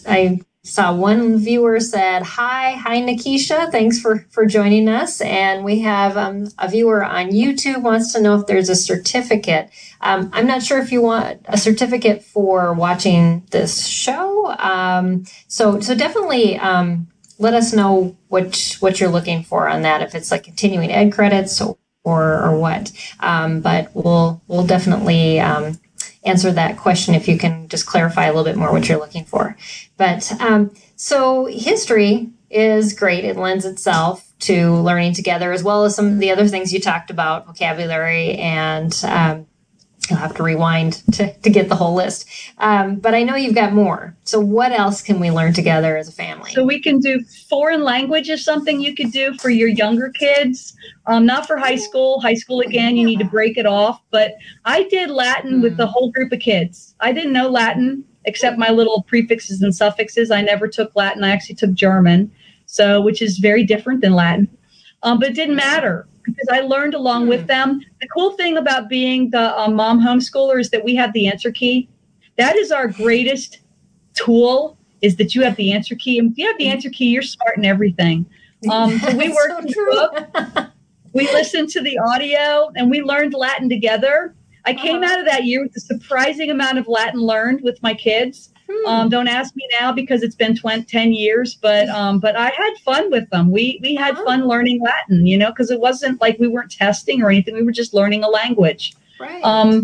I saw one viewer said, hi, hi, Nikisha. Thanks for, for joining us. And we have um, a viewer on YouTube wants to know if there's a certificate. Um, I'm not sure if you want a certificate for watching this show. Um, so, so definitely, um, let us know what, what you're looking for on that, if it's like continuing ed credits or, or, or what. Um, but we'll, we'll definitely, um, answer that question if you can just clarify a little bit more what you're looking for. But um, so history is great. It lends itself to learning together, as well as some of the other things you talked about, vocabulary, and um, you'll have to rewind to, to get the whole list. Um, but I know you've got more. So what else can we learn together as a family? So we can do foreign language is something you could do for your younger kids. Um, not for high school. High school, again, you need to break it off. But I did Latin mm. with the whole group of kids. I didn't know Latin except my little prefixes and suffixes. I never took Latin. I actually took German, so which is very different than Latin. Um, but it didn't matter because I learned along mm. with them. The cool thing about being the uh, mom homeschooler is that we have the answer key. That is our greatest tool, is that you have the answer key. And if you have the answer key, you're smart in everything. Um, so we worked in the book. We listened to the audio, and we learned Latin together. I came uh-huh. out of that year with a surprising amount of Latin learned with my kids. Hmm. Um, don't ask me now because it's been twenty, ten years, but um, but I had fun with them. We we had uh-huh. fun learning Latin, you know, because it wasn't like we weren't testing or anything. We were just learning a language. Right. Um,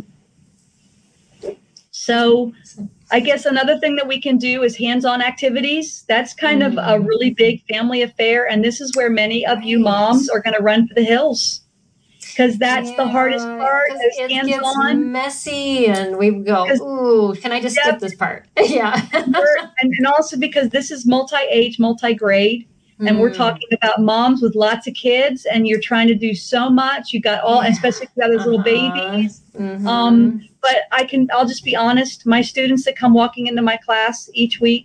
so I guess another thing that we can do is hands-on activities. That's kind mm. of a really big family affair. And this is where many of you moms are going to run for the hills, because that's yeah, the hardest part. It gets messy and we go, ooh, can I just yep. skip this part? yeah. and, and also because this is multi-age, multi-grade. Mm. And we're talking about moms with lots of kids, and you're trying to do so much. You got all, yeah. especially if you got those uh-huh. little babies. Mm-hmm. Um, but I can, I'll just be honest. My students that come walking into my class each week,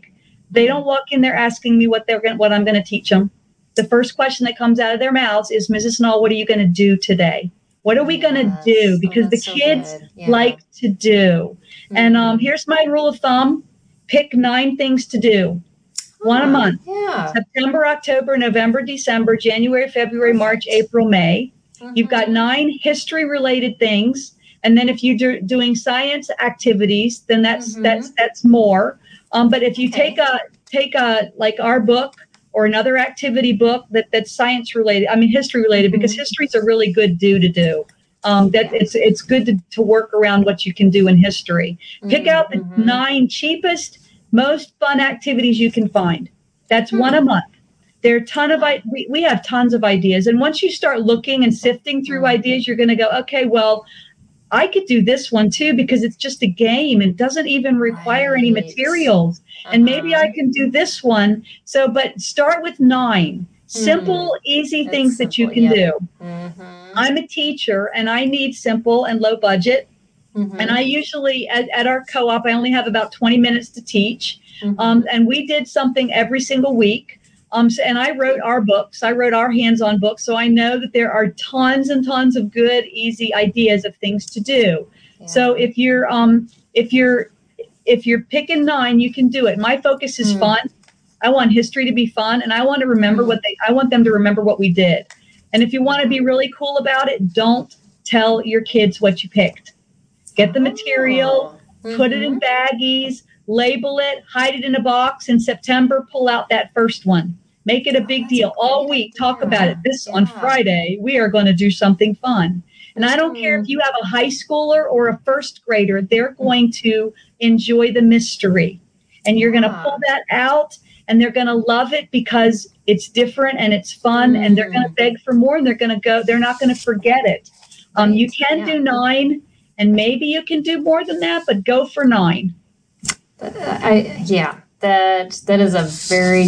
They don't walk in there asking me what they're going, what I'm going to teach them. The first question that comes out of their mouths is, Missus Knoll, what are you going to do today? What are we yes. going to do? Because oh, the kids so yeah. like to do. Mm-hmm. And um, here's my rule of thumb. Pick nine things to do. One oh, a month. Yeah. September, October, November, December, January, February, Perfect. March, April, May. Mm-hmm. You've got nine history-related things. And then if you're do, doing science activities, then that's mm-hmm. that's that's more. Um, but if you okay. take a take a like our book or another activity book that that's science related, I mean history related, mm-hmm. because history is a really good do to do. Um, that yeah. it's it's good to, to work around what you can do in history. Mm-hmm. Pick out the mm-hmm. nine cheapest, most fun activities you can find. That's mm-hmm. one a month. There are a ton of we we have tons of ideas, and once you start looking and sifting through mm-hmm. ideas, you're going to go, okay, well, I could do this one too because it's just a game and doesn't even require right. any materials. Uh-huh. And maybe I can do this one. So, but start with nine simple, mm. easy it's things simple, that you can yeah. do. Mm-hmm. I'm a teacher and I need simple and low budget. Mm-hmm. And I usually at, at our co-op, I only have about twenty minutes to teach. Mm-hmm. Um, and we did something every single week. Um, so, and I wrote our books. I wrote our hands-on books. So I know that there are tons and tons of good, easy ideas of things to do. Yeah. So if you're um, if you're if you're picking nine, you can do it. My focus is mm. fun. I want history to be fun, and I want to remember mm. what they. I want them to remember what we did. And if you want to be really cool about it, don't tell your kids what you picked. Get the material, oh. mm-hmm. put it in baggies, label it, hide it in a box. In September, pull out that first one. Make it a big oh, deal a all week. Talk idea. About it. This yeah. on Friday, we are going to do something fun. And I don't mm. care if you have a high schooler or a first grader, they're going to enjoy the mystery. And you're yeah. going to pull that out and they're going to love it because it's different and it's fun mm. and they're going to beg for more and they're going to go, they're not going to forget it. Um, right. You can yeah. do nine and maybe you can do more than that, but go for nine. Uh, I, yeah, that that is a very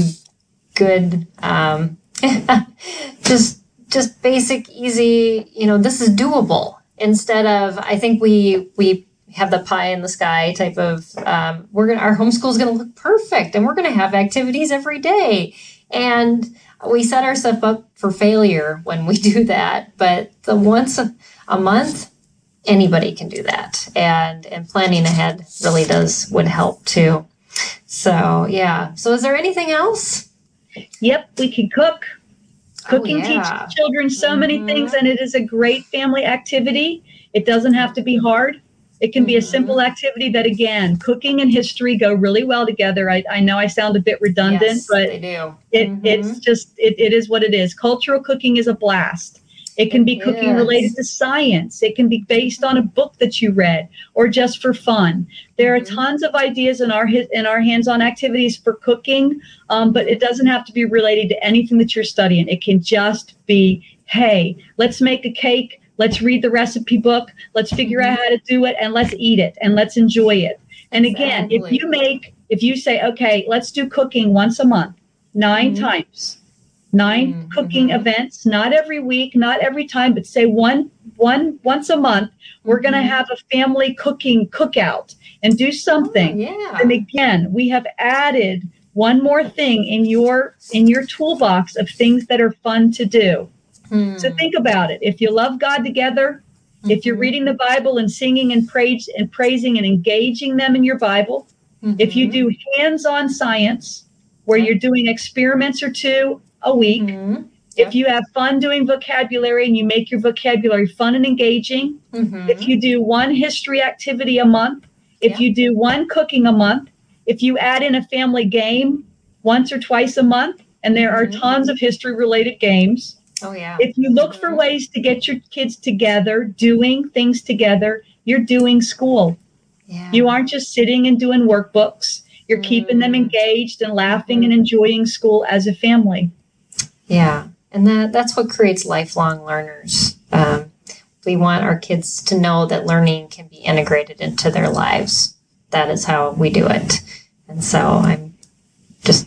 good, um, just just basic, easy. You know, this is doable. Instead of, I think we we have the pie in the sky type of. Um, we're gonna our homeschool is gonna look perfect, and we're gonna have activities every day, and we set ourselves up for failure when we do that. But the once a, a month. Anybody can do that, and and planning ahead really does would help too. So yeah. So is there anything else? Yep, we can cook. Cooking oh, yeah. teaches children so mm-hmm. many things, and it is a great family activity. It doesn't have to be hard. It can mm-hmm. be a simple activity that, again, cooking and history go really well together. I, I know I sound a bit redundant, yes, but they do. It, mm-hmm. it's just it, it is what it is. Cultural cooking is a blast. It can be cooking yes. related to science. It can be based on a book that you read or just for fun. There mm-hmm. are tons of ideas in our in our hands-on activities for cooking, um, but it doesn't have to be related to anything that you're studying. It can just be, hey, let's make a cake. Let's read the recipe book. Let's figure mm-hmm. out how to do it, and let's eat it, and let's enjoy it. And again, exactly. if you make, if you say, okay, let's do cooking once a month, nine mm-hmm. times. Nine mm-hmm. cooking events, not every week, not every time, but say one, one, once a month, we're mm-hmm. going to have a family cooking cookout and do something. Oh, yeah. And again, we have added one more thing in your, in your toolbox of things that are fun to do. Mm. So think about it. If you love God together, mm-hmm. if you're reading the Bible and singing and praise and praising and engaging them in your Bible, mm-hmm. if you do hands-on science where you're doing experiments or two a week. Mm-hmm. Yep. If you have fun doing vocabulary and you make your vocabulary fun and engaging, mm-hmm. if you do one history activity a month, if yep. you do one cooking a month, if you add in a family game once or twice a month, and there mm-hmm. are tons of history related games. Oh yeah. If you look mm-hmm. for ways to get your kids together, doing things together, you're doing school. Yeah. You aren't just sitting and doing workbooks. You're mm-hmm. keeping them engaged and laughing mm-hmm. and enjoying school as a family. Yeah, and that, that's what creates lifelong learners. Um, we want our kids to know that learning can be integrated into their lives. That is how we do it. And so I'm just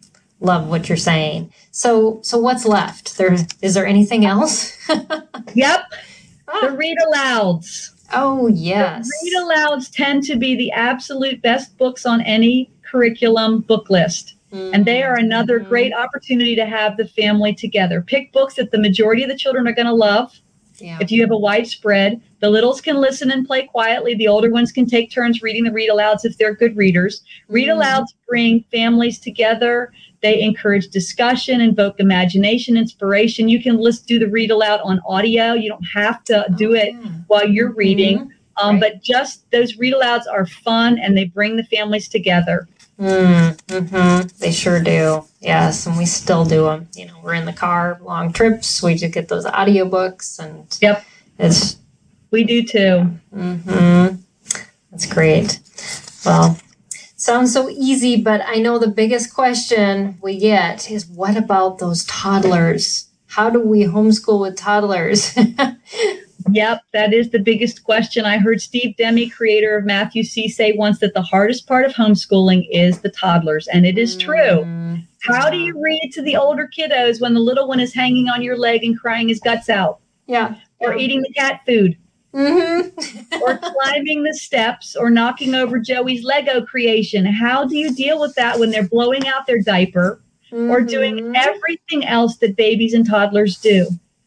love what you're saying. So so what's left? There is there anything else? Yep, ah. the read alouds. Oh, yes. The read alouds tend to be the absolute best books on any curriculum book list. Mm-hmm. And they are another great opportunity to have the family together. Pick books that the majority of the children are going to love. Yeah. If you have a widespread, the littles can listen and play quietly. The older ones can take turns reading the read alouds if they're good readers. Read Mm-hmm. alouds bring families together. They encourage discussion, invoke imagination, inspiration. You can list, do the read aloud on audio. You don't have to do oh, it yeah. while you're Mm-hmm. reading. Um, right. But just those read alouds are fun, and they bring the families together. Mm-hmm. They sure do. Yes, and we still do them. You know, we're in the car, long trips. We just get those audiobooks, and yep, it's we do too. Mm-hmm. That's great. Well, sounds so easy, but I know the biggest question we get is, what about those toddlers? How do we homeschool with toddlers? Yep, that is the biggest question. I heard Steve Demme, creator of Matthew C., say once that the hardest part of homeschooling is the toddlers, and it is true. Mm, How yeah. do you read to the older kiddos when the little one is hanging on your leg and crying his guts out? Yeah. Or eating the cat food? Mm-hmm. Or climbing the steps or knocking over Joey's Lego creation? How do you deal with that when they're blowing out their diaper mm-hmm. or doing everything else that babies and toddlers do?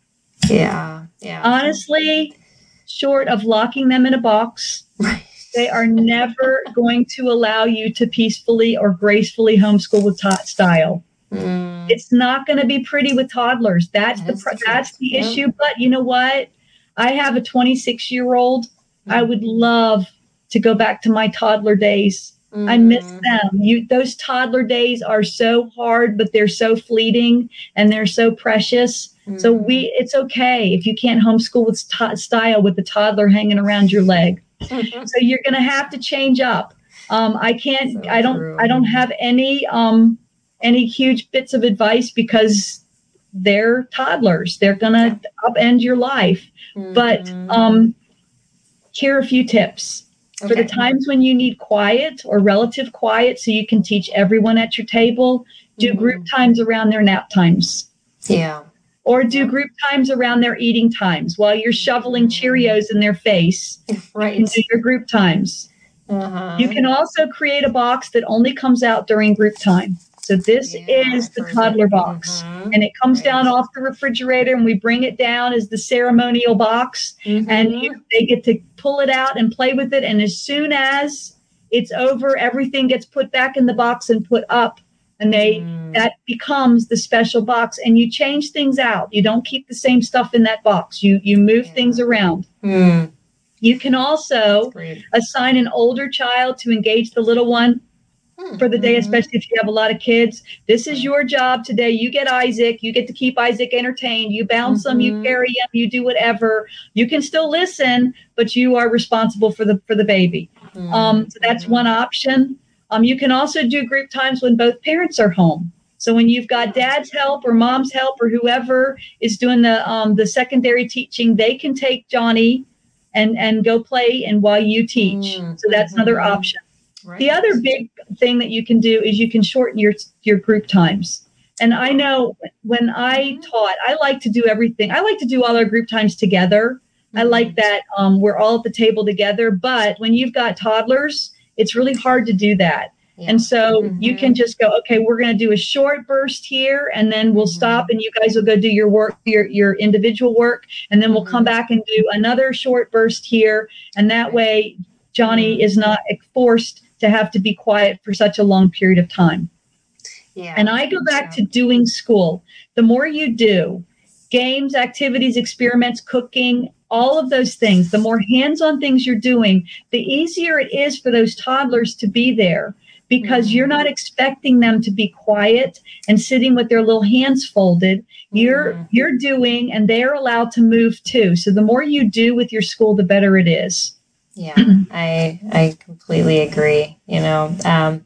Yeah, yeah. Honestly, short of locking them in a box, right. they are never going to allow you to peacefully or gracefully homeschool with tot style. Mm. It's not going to be pretty with toddlers. That's that the, the that's the yep. issue. But you know what? I have a twenty-six-year-old. Mm. I would love to go back to my toddler days. Mm. I miss them. You, those toddler days are so hard, but they're so fleeting and they're so precious. Mm-hmm. So we, it's okay if you can't homeschool with st- style with the toddler hanging around your leg. Mm-hmm. So you're going to have to change up. Um, I can't, so I don't, true. I don't have any, um, any huge bits of advice because they're toddlers. They're going to yeah. upend your life. Mm-hmm. But um, here are a few tips. Okay. For the times when you need quiet or relative quiet so you can teach everyone at your table, do mm-hmm. group times around their nap times. Yeah. Or do group times around their eating times. While you're shoveling Cheerios in their face, right. you can do your group times. Uh-huh. You can also create a box that only comes out during group time. So this yeah, is the toddler it. box. Mm-hmm. And it comes right. down off the refrigerator, and we bring it down as the ceremonial box. Mm-hmm. And you, they get to pull it out and play with it. And as soon as it's over, everything gets put back in the box and put up. And they mm. that becomes the special box, and you change things out. You don't keep the same stuff in that box. You you move yeah. things around. Mm. You can also assign an older child to engage the little one mm. for the day, mm-hmm. especially if you have a lot of kids. This is your job today. You get Isaac. You get to keep Isaac entertained. You bounce mm-hmm. him. You carry him. You do whatever. You can still listen, but you are responsible for the for the baby. Mm-hmm. Um, so that's one option. Um, you can also do group times when both parents are home. So when you've got dad's help or mom's help or whoever is doing the um, the secondary teaching, they can take Johnny and, and go play and while you teach. Mm-hmm. So that's another option. Right. The other big thing that you can do is you can shorten your your group times. And I know when I taught, I like to do everything. I like to do all our group times together. Mm-hmm. I like that um, we're all at the table together. But when you've got toddlers, it's really hard to do that. Yeah. And so mm-hmm. you can just go, okay, we're going to do a short burst here, and then we'll mm-hmm. stop, and you guys will go do your work, your, your individual work, and then we'll mm-hmm. come back and do another short burst here. And that right. way, Johnny mm-hmm. is not forced to have to be quiet for such a long period of time. Yeah. And I go back yeah. to doing school. The more you do, games, activities, experiments, cooking, all of those things, the more hands-on things you're doing, the easier it is for those toddlers to be there because mm-hmm. you're not expecting them to be quiet and sitting with their little hands folded. Mm-hmm. You're you're doing, and they're allowed to move too. So the more you do with your school, the better it is. Yeah, I I completely agree. You know, um,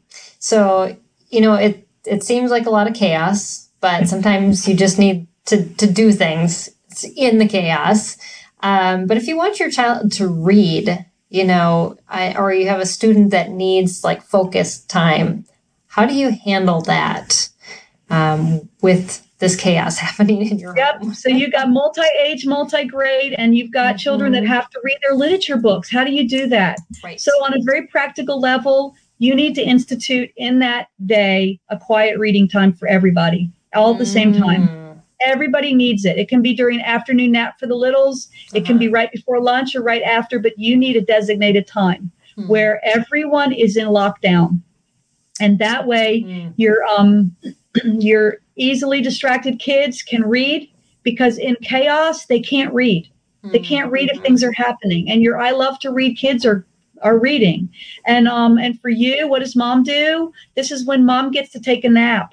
so you know it it seems like a lot of chaos, but sometimes you just need to to do things in the chaos. Um, but if you want your child to read, you know, I, or you have a student that needs like focused time, how do you handle that um, with this chaos happening in your yep. home? So you've got multi-age, multi-grade, and you've got mm-hmm. children that have to read their literature books. How do you do that? Right. So on a very practical level, you need to institute in that day a quiet reading time for everybody, all at the same time. Mm. Everybody needs it. It can be during afternoon nap for the littles. It Uh-huh. can be right before lunch or right after, but you need a designated time Mm. where everyone is in lockdown. And that way Mm. your um your easily distracted kids can read, because in chaos they can't read. They can't read if things are happening. And your I love to read kids are are reading. And um and for you, what does mom do? This is when mom gets to take a nap.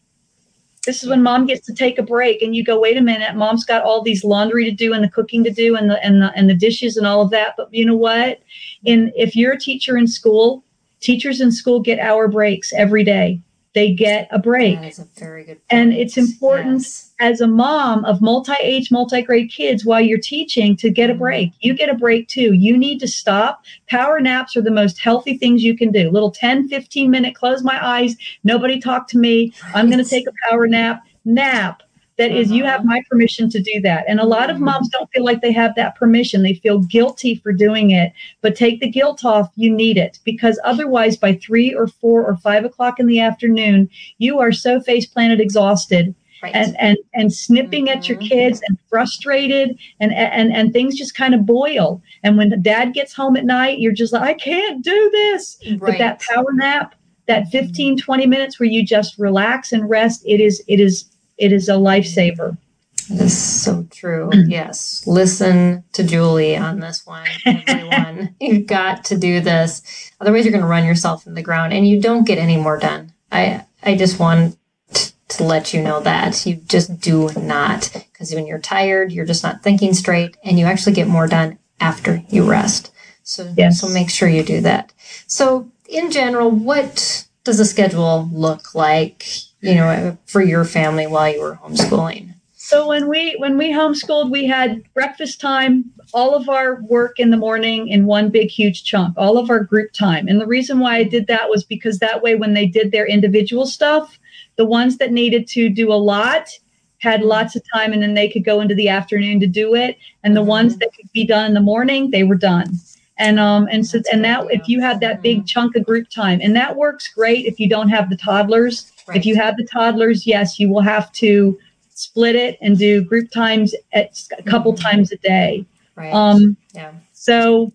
This is when mom gets to take a break, and you go, wait a minute, mom's got all these laundry to do and the cooking to do and the and the and the dishes and all of that. But you know what? In if you're a teacher in school, teachers in school get hour breaks every day. They get a break. That is a very good point. And it's important Yes. as a mom of multi-age, multi-grade kids, while you're teaching, to get a break. You get a break too. You need to stop. Power naps are the most healthy things you can do. Little ten, fifteen minute, close my eyes, nobody talk to me. I'm going to take a power nap. Nap. That is, you have my permission to do that. And a lot of moms don't feel like they have that permission. They feel guilty for doing it. But take the guilt off. You need it, because otherwise by three or four or five o'clock in the afternoon, you are so face planted exhausted. Right. And, and and snipping Mhm. at your kids and frustrated, and, and and things just kind of boil. And when dad gets home at night, you're just like, I can't do this. Right. But that power nap, that fifteen, twenty minutes where you just relax and rest, it is it is it is a lifesaver. That is so true. Yes. Listen to Julie on this one, everyone. You've got to do this. Otherwise, you're going to run yourself in the ground and you don't get any more done. I, I just want to let you know that you just do not, because when you're tired, you're just not thinking straight, and you actually get more done after you rest. So, Yes. so make sure you do that. So in general, what does a schedule look like, you know, for your family while you were homeschooling? So when we when we homeschooled, we had breakfast time, all of our work in the morning in one big huge chunk, all of our group time. And the reason why I did that was because that way when they did their individual stuff, the ones that needed to do a lot had lots of time, and then they could go into the afternoon to do it. And the Mhm. ones that could be done in the morning, they were done. And um and so That's and a good that idea. if you have that big chunk of group time, and that works great if you don't have the toddlers. Right. If you have the toddlers, yes, you will have to split it and do group times at a couple Mhm. times a day. Right. Um, yeah. so,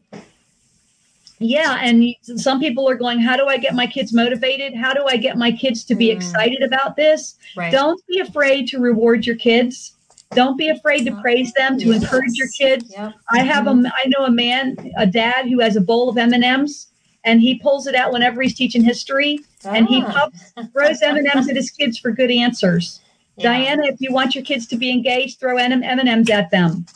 yeah, and some people are going, how do I get my kids motivated? How do I get my kids to be Mm. excited about this? Right. Don't be afraid to reward your kids. Don't be afraid to praise them, to Yes. encourage your kids. Yep. I have a, I know a man, a dad who has a bowl of M and M's, and he pulls it out whenever he's teaching history, and he Ah. puffs, throws M and M's at his kids for good answers. Yeah. Diana, if you want your kids to be engaged, throw M and M's at them.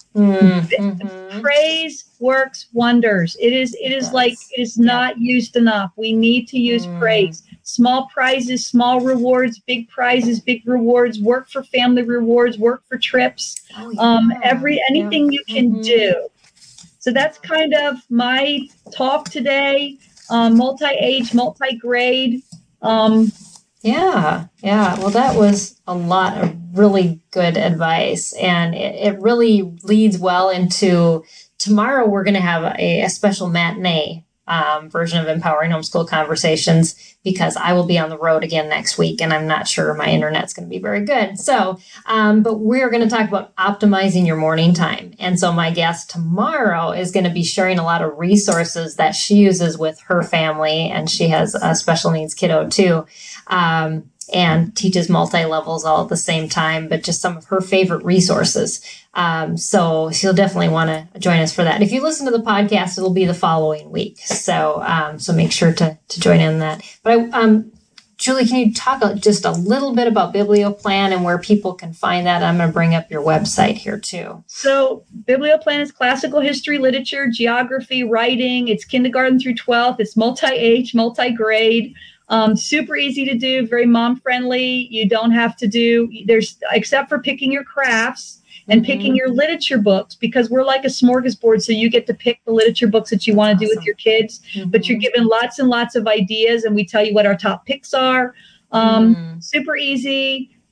Mm-hmm. Praise works wonders. It is it is does. like it is Yeah. not used enough. We need to use Mm. praise. Small prizes, small rewards, big prizes, big rewards, work for family rewards, work for trips. Oh, yeah. Um every anything Yeah. you can Mhm. do. So that's kind of my talk today. Um, multi-age, multi-grade. Um, Yeah, yeah. Well, that was a lot of really good advice. And it, it really leads well into tomorrow. We're going to have a, a special matinee um, version of Empowering Homeschool Conversations, because I will be on the road again next week and I'm not sure my internet's going to be very good. So, um, but we're going to talk about optimizing your morning time. And so my guest tomorrow is going to be sharing a lot of resources that she uses with her family. And she has a special needs kiddo too. Um, and teaches multi-levels all at the same time, but just some of her favorite resources. Um, so she'll definitely want to join us for that. If you listen to the podcast, it'll be the following week. So, um, so make sure to, to join in that. But I, um, Julie, can you talk just a little bit about BiblioPlan and where people can find that? I'm going to bring up your website here too. So BiblioPlan is classical history, literature, geography, writing. It's kindergarten through twelfth. It's multi-age, multi-grade. Um, super easy to do, very mom friendly. You don't have to do, there's, except for picking your crafts and Mm-hmm. picking your literature books, because we're like a smorgasbord. So you get to pick the literature books that you want to do with your kids, Mm-hmm. but you're given lots and lots of ideas, and we tell you what our top picks are. Um, Mm-hmm. Super easy.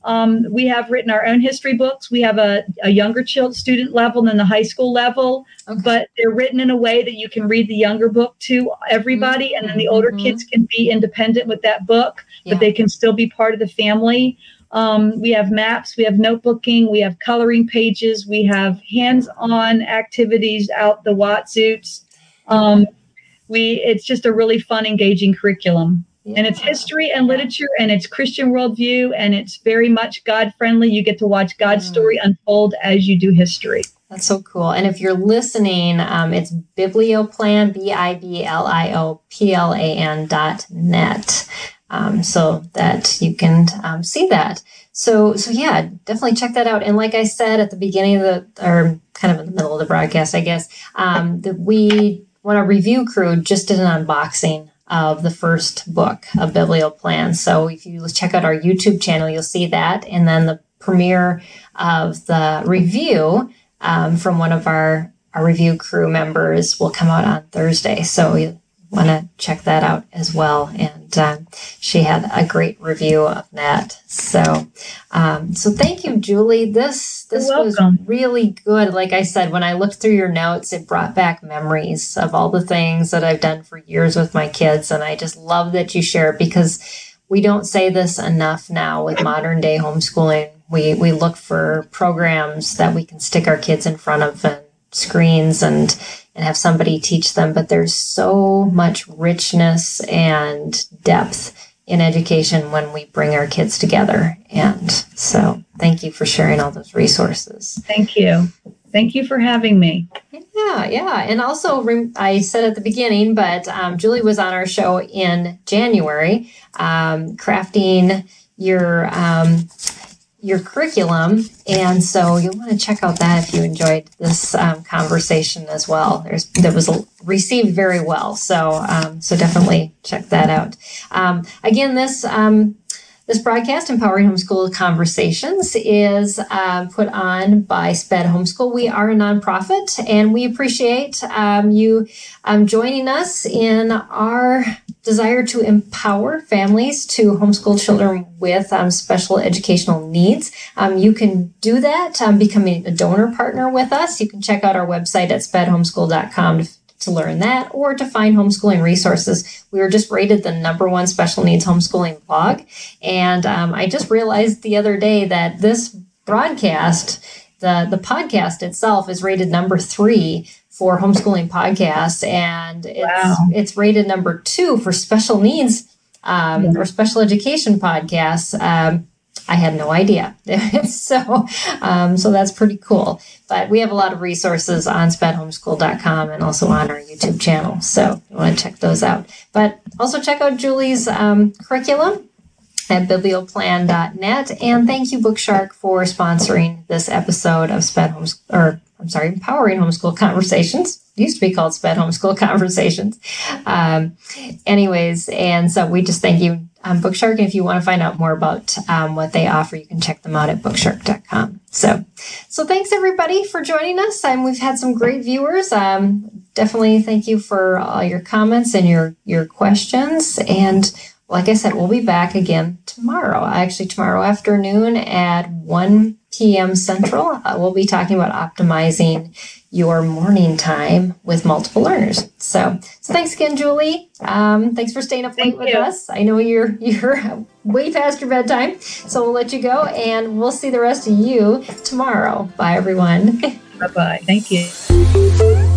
Um, we have written our own history books. We have a, a younger child student level than the high school level, okay. but they're written in a way that you can read the younger book to everybody, mm-hmm. and then the older mm-hmm. kids can be independent with that book, yeah. but they can still be part of the family. Um, we have maps, we have notebooking, we have coloring pages, we have hands-on activities out the Watzoots. Um, we it's just a really fun, engaging curriculum. Yeah. And it's history and literature, and it's Christian worldview, and it's very much God-friendly. You get to watch God's mm. story unfold as you do history. That's so cool. And if you're listening, um, it's Biblioplan, B I B L I O P L A N dot net, um, so that you can um, see that. So, so yeah, definitely check that out. And like I said at the beginning of the, or kind of in the middle of the broadcast, I guess, um, that we, when our review crew just did an unboxing of the first book of Biblioplan. So if you check out our YouTube channel, you'll see that. And then the premiere of the review um, from one of our, our review crew members will come out on Thursday. So you want to check that out as well. And um, she had a great review of that. So, um, so thank you, Julie. This this was really good. Like I said, when I looked through your notes, it brought back memories of all the things that I've done for years with my kids. And I just love that you share it, because we don't say this enough now with modern day homeschooling. We, we look for programs that we can stick our kids in front of and screens and and have somebody teach them, but there's so much richness and depth in education when we bring our kids together. And so thank you for sharing all those resources. Thank you. Thank you for having me. Yeah, yeah. And also, I said at the beginning, but um, Julie was on our show in January, um, crafting your um, your curriculum. And so you'll want to check out that if you enjoyed this um, conversation as well. There's that was received very well. So um, so definitely check that out. Um, again, this um, this broadcast, Empowering Homeschool Conversations, is um, put on by SPED Homeschool. We are a nonprofit, and we appreciate um, you um, joining us in our desire to empower families to homeschool children with um, special educational needs. Um, you can do that um, becoming a donor partner with us. You can check out our website at sped homeschool dot com to, to learn that, or to find homeschooling resources. We were just rated the number one special needs homeschooling blog. And um, I just realized the other day that this broadcast, the, the podcast itself, is rated number three for homeschooling podcasts, and it's wow. it's rated number two for special needs um, yeah. or special education podcasts. Um, I had no idea. so um, so that's pretty cool. But we have a lot of resources on sped homeschool dot com and also on our YouTube channel. So you want to check those out. But also check out Julie's um, curriculum at biblioplan dot net. And thank you, Bookshark, for sponsoring this episode of Sped Homeschool, or I'm sorry, Empowering Homeschool Conversations. It used to be called Sped Homeschool Conversations. Um, anyways, and so we just thank you, um, Bookshark. And if you want to find out more about um, what they offer, you can check them out at bookshark dot com. So, so thanks everybody for joining us. Um, we've had some great viewers. Um, definitely thank you for all your comments and your your questions. And like I said, we'll be back again tomorrow. Actually, tomorrow afternoon at one p.m. Central. Uh, we'll be talking about optimizing your morning time with multiple learners. So, so thanks again, Julie. Um, thanks for staying up late with us. I know you're you're way past your bedtime, so we'll let you go, and we'll see the rest of you tomorrow. Bye, everyone. Bye-bye. Thank you.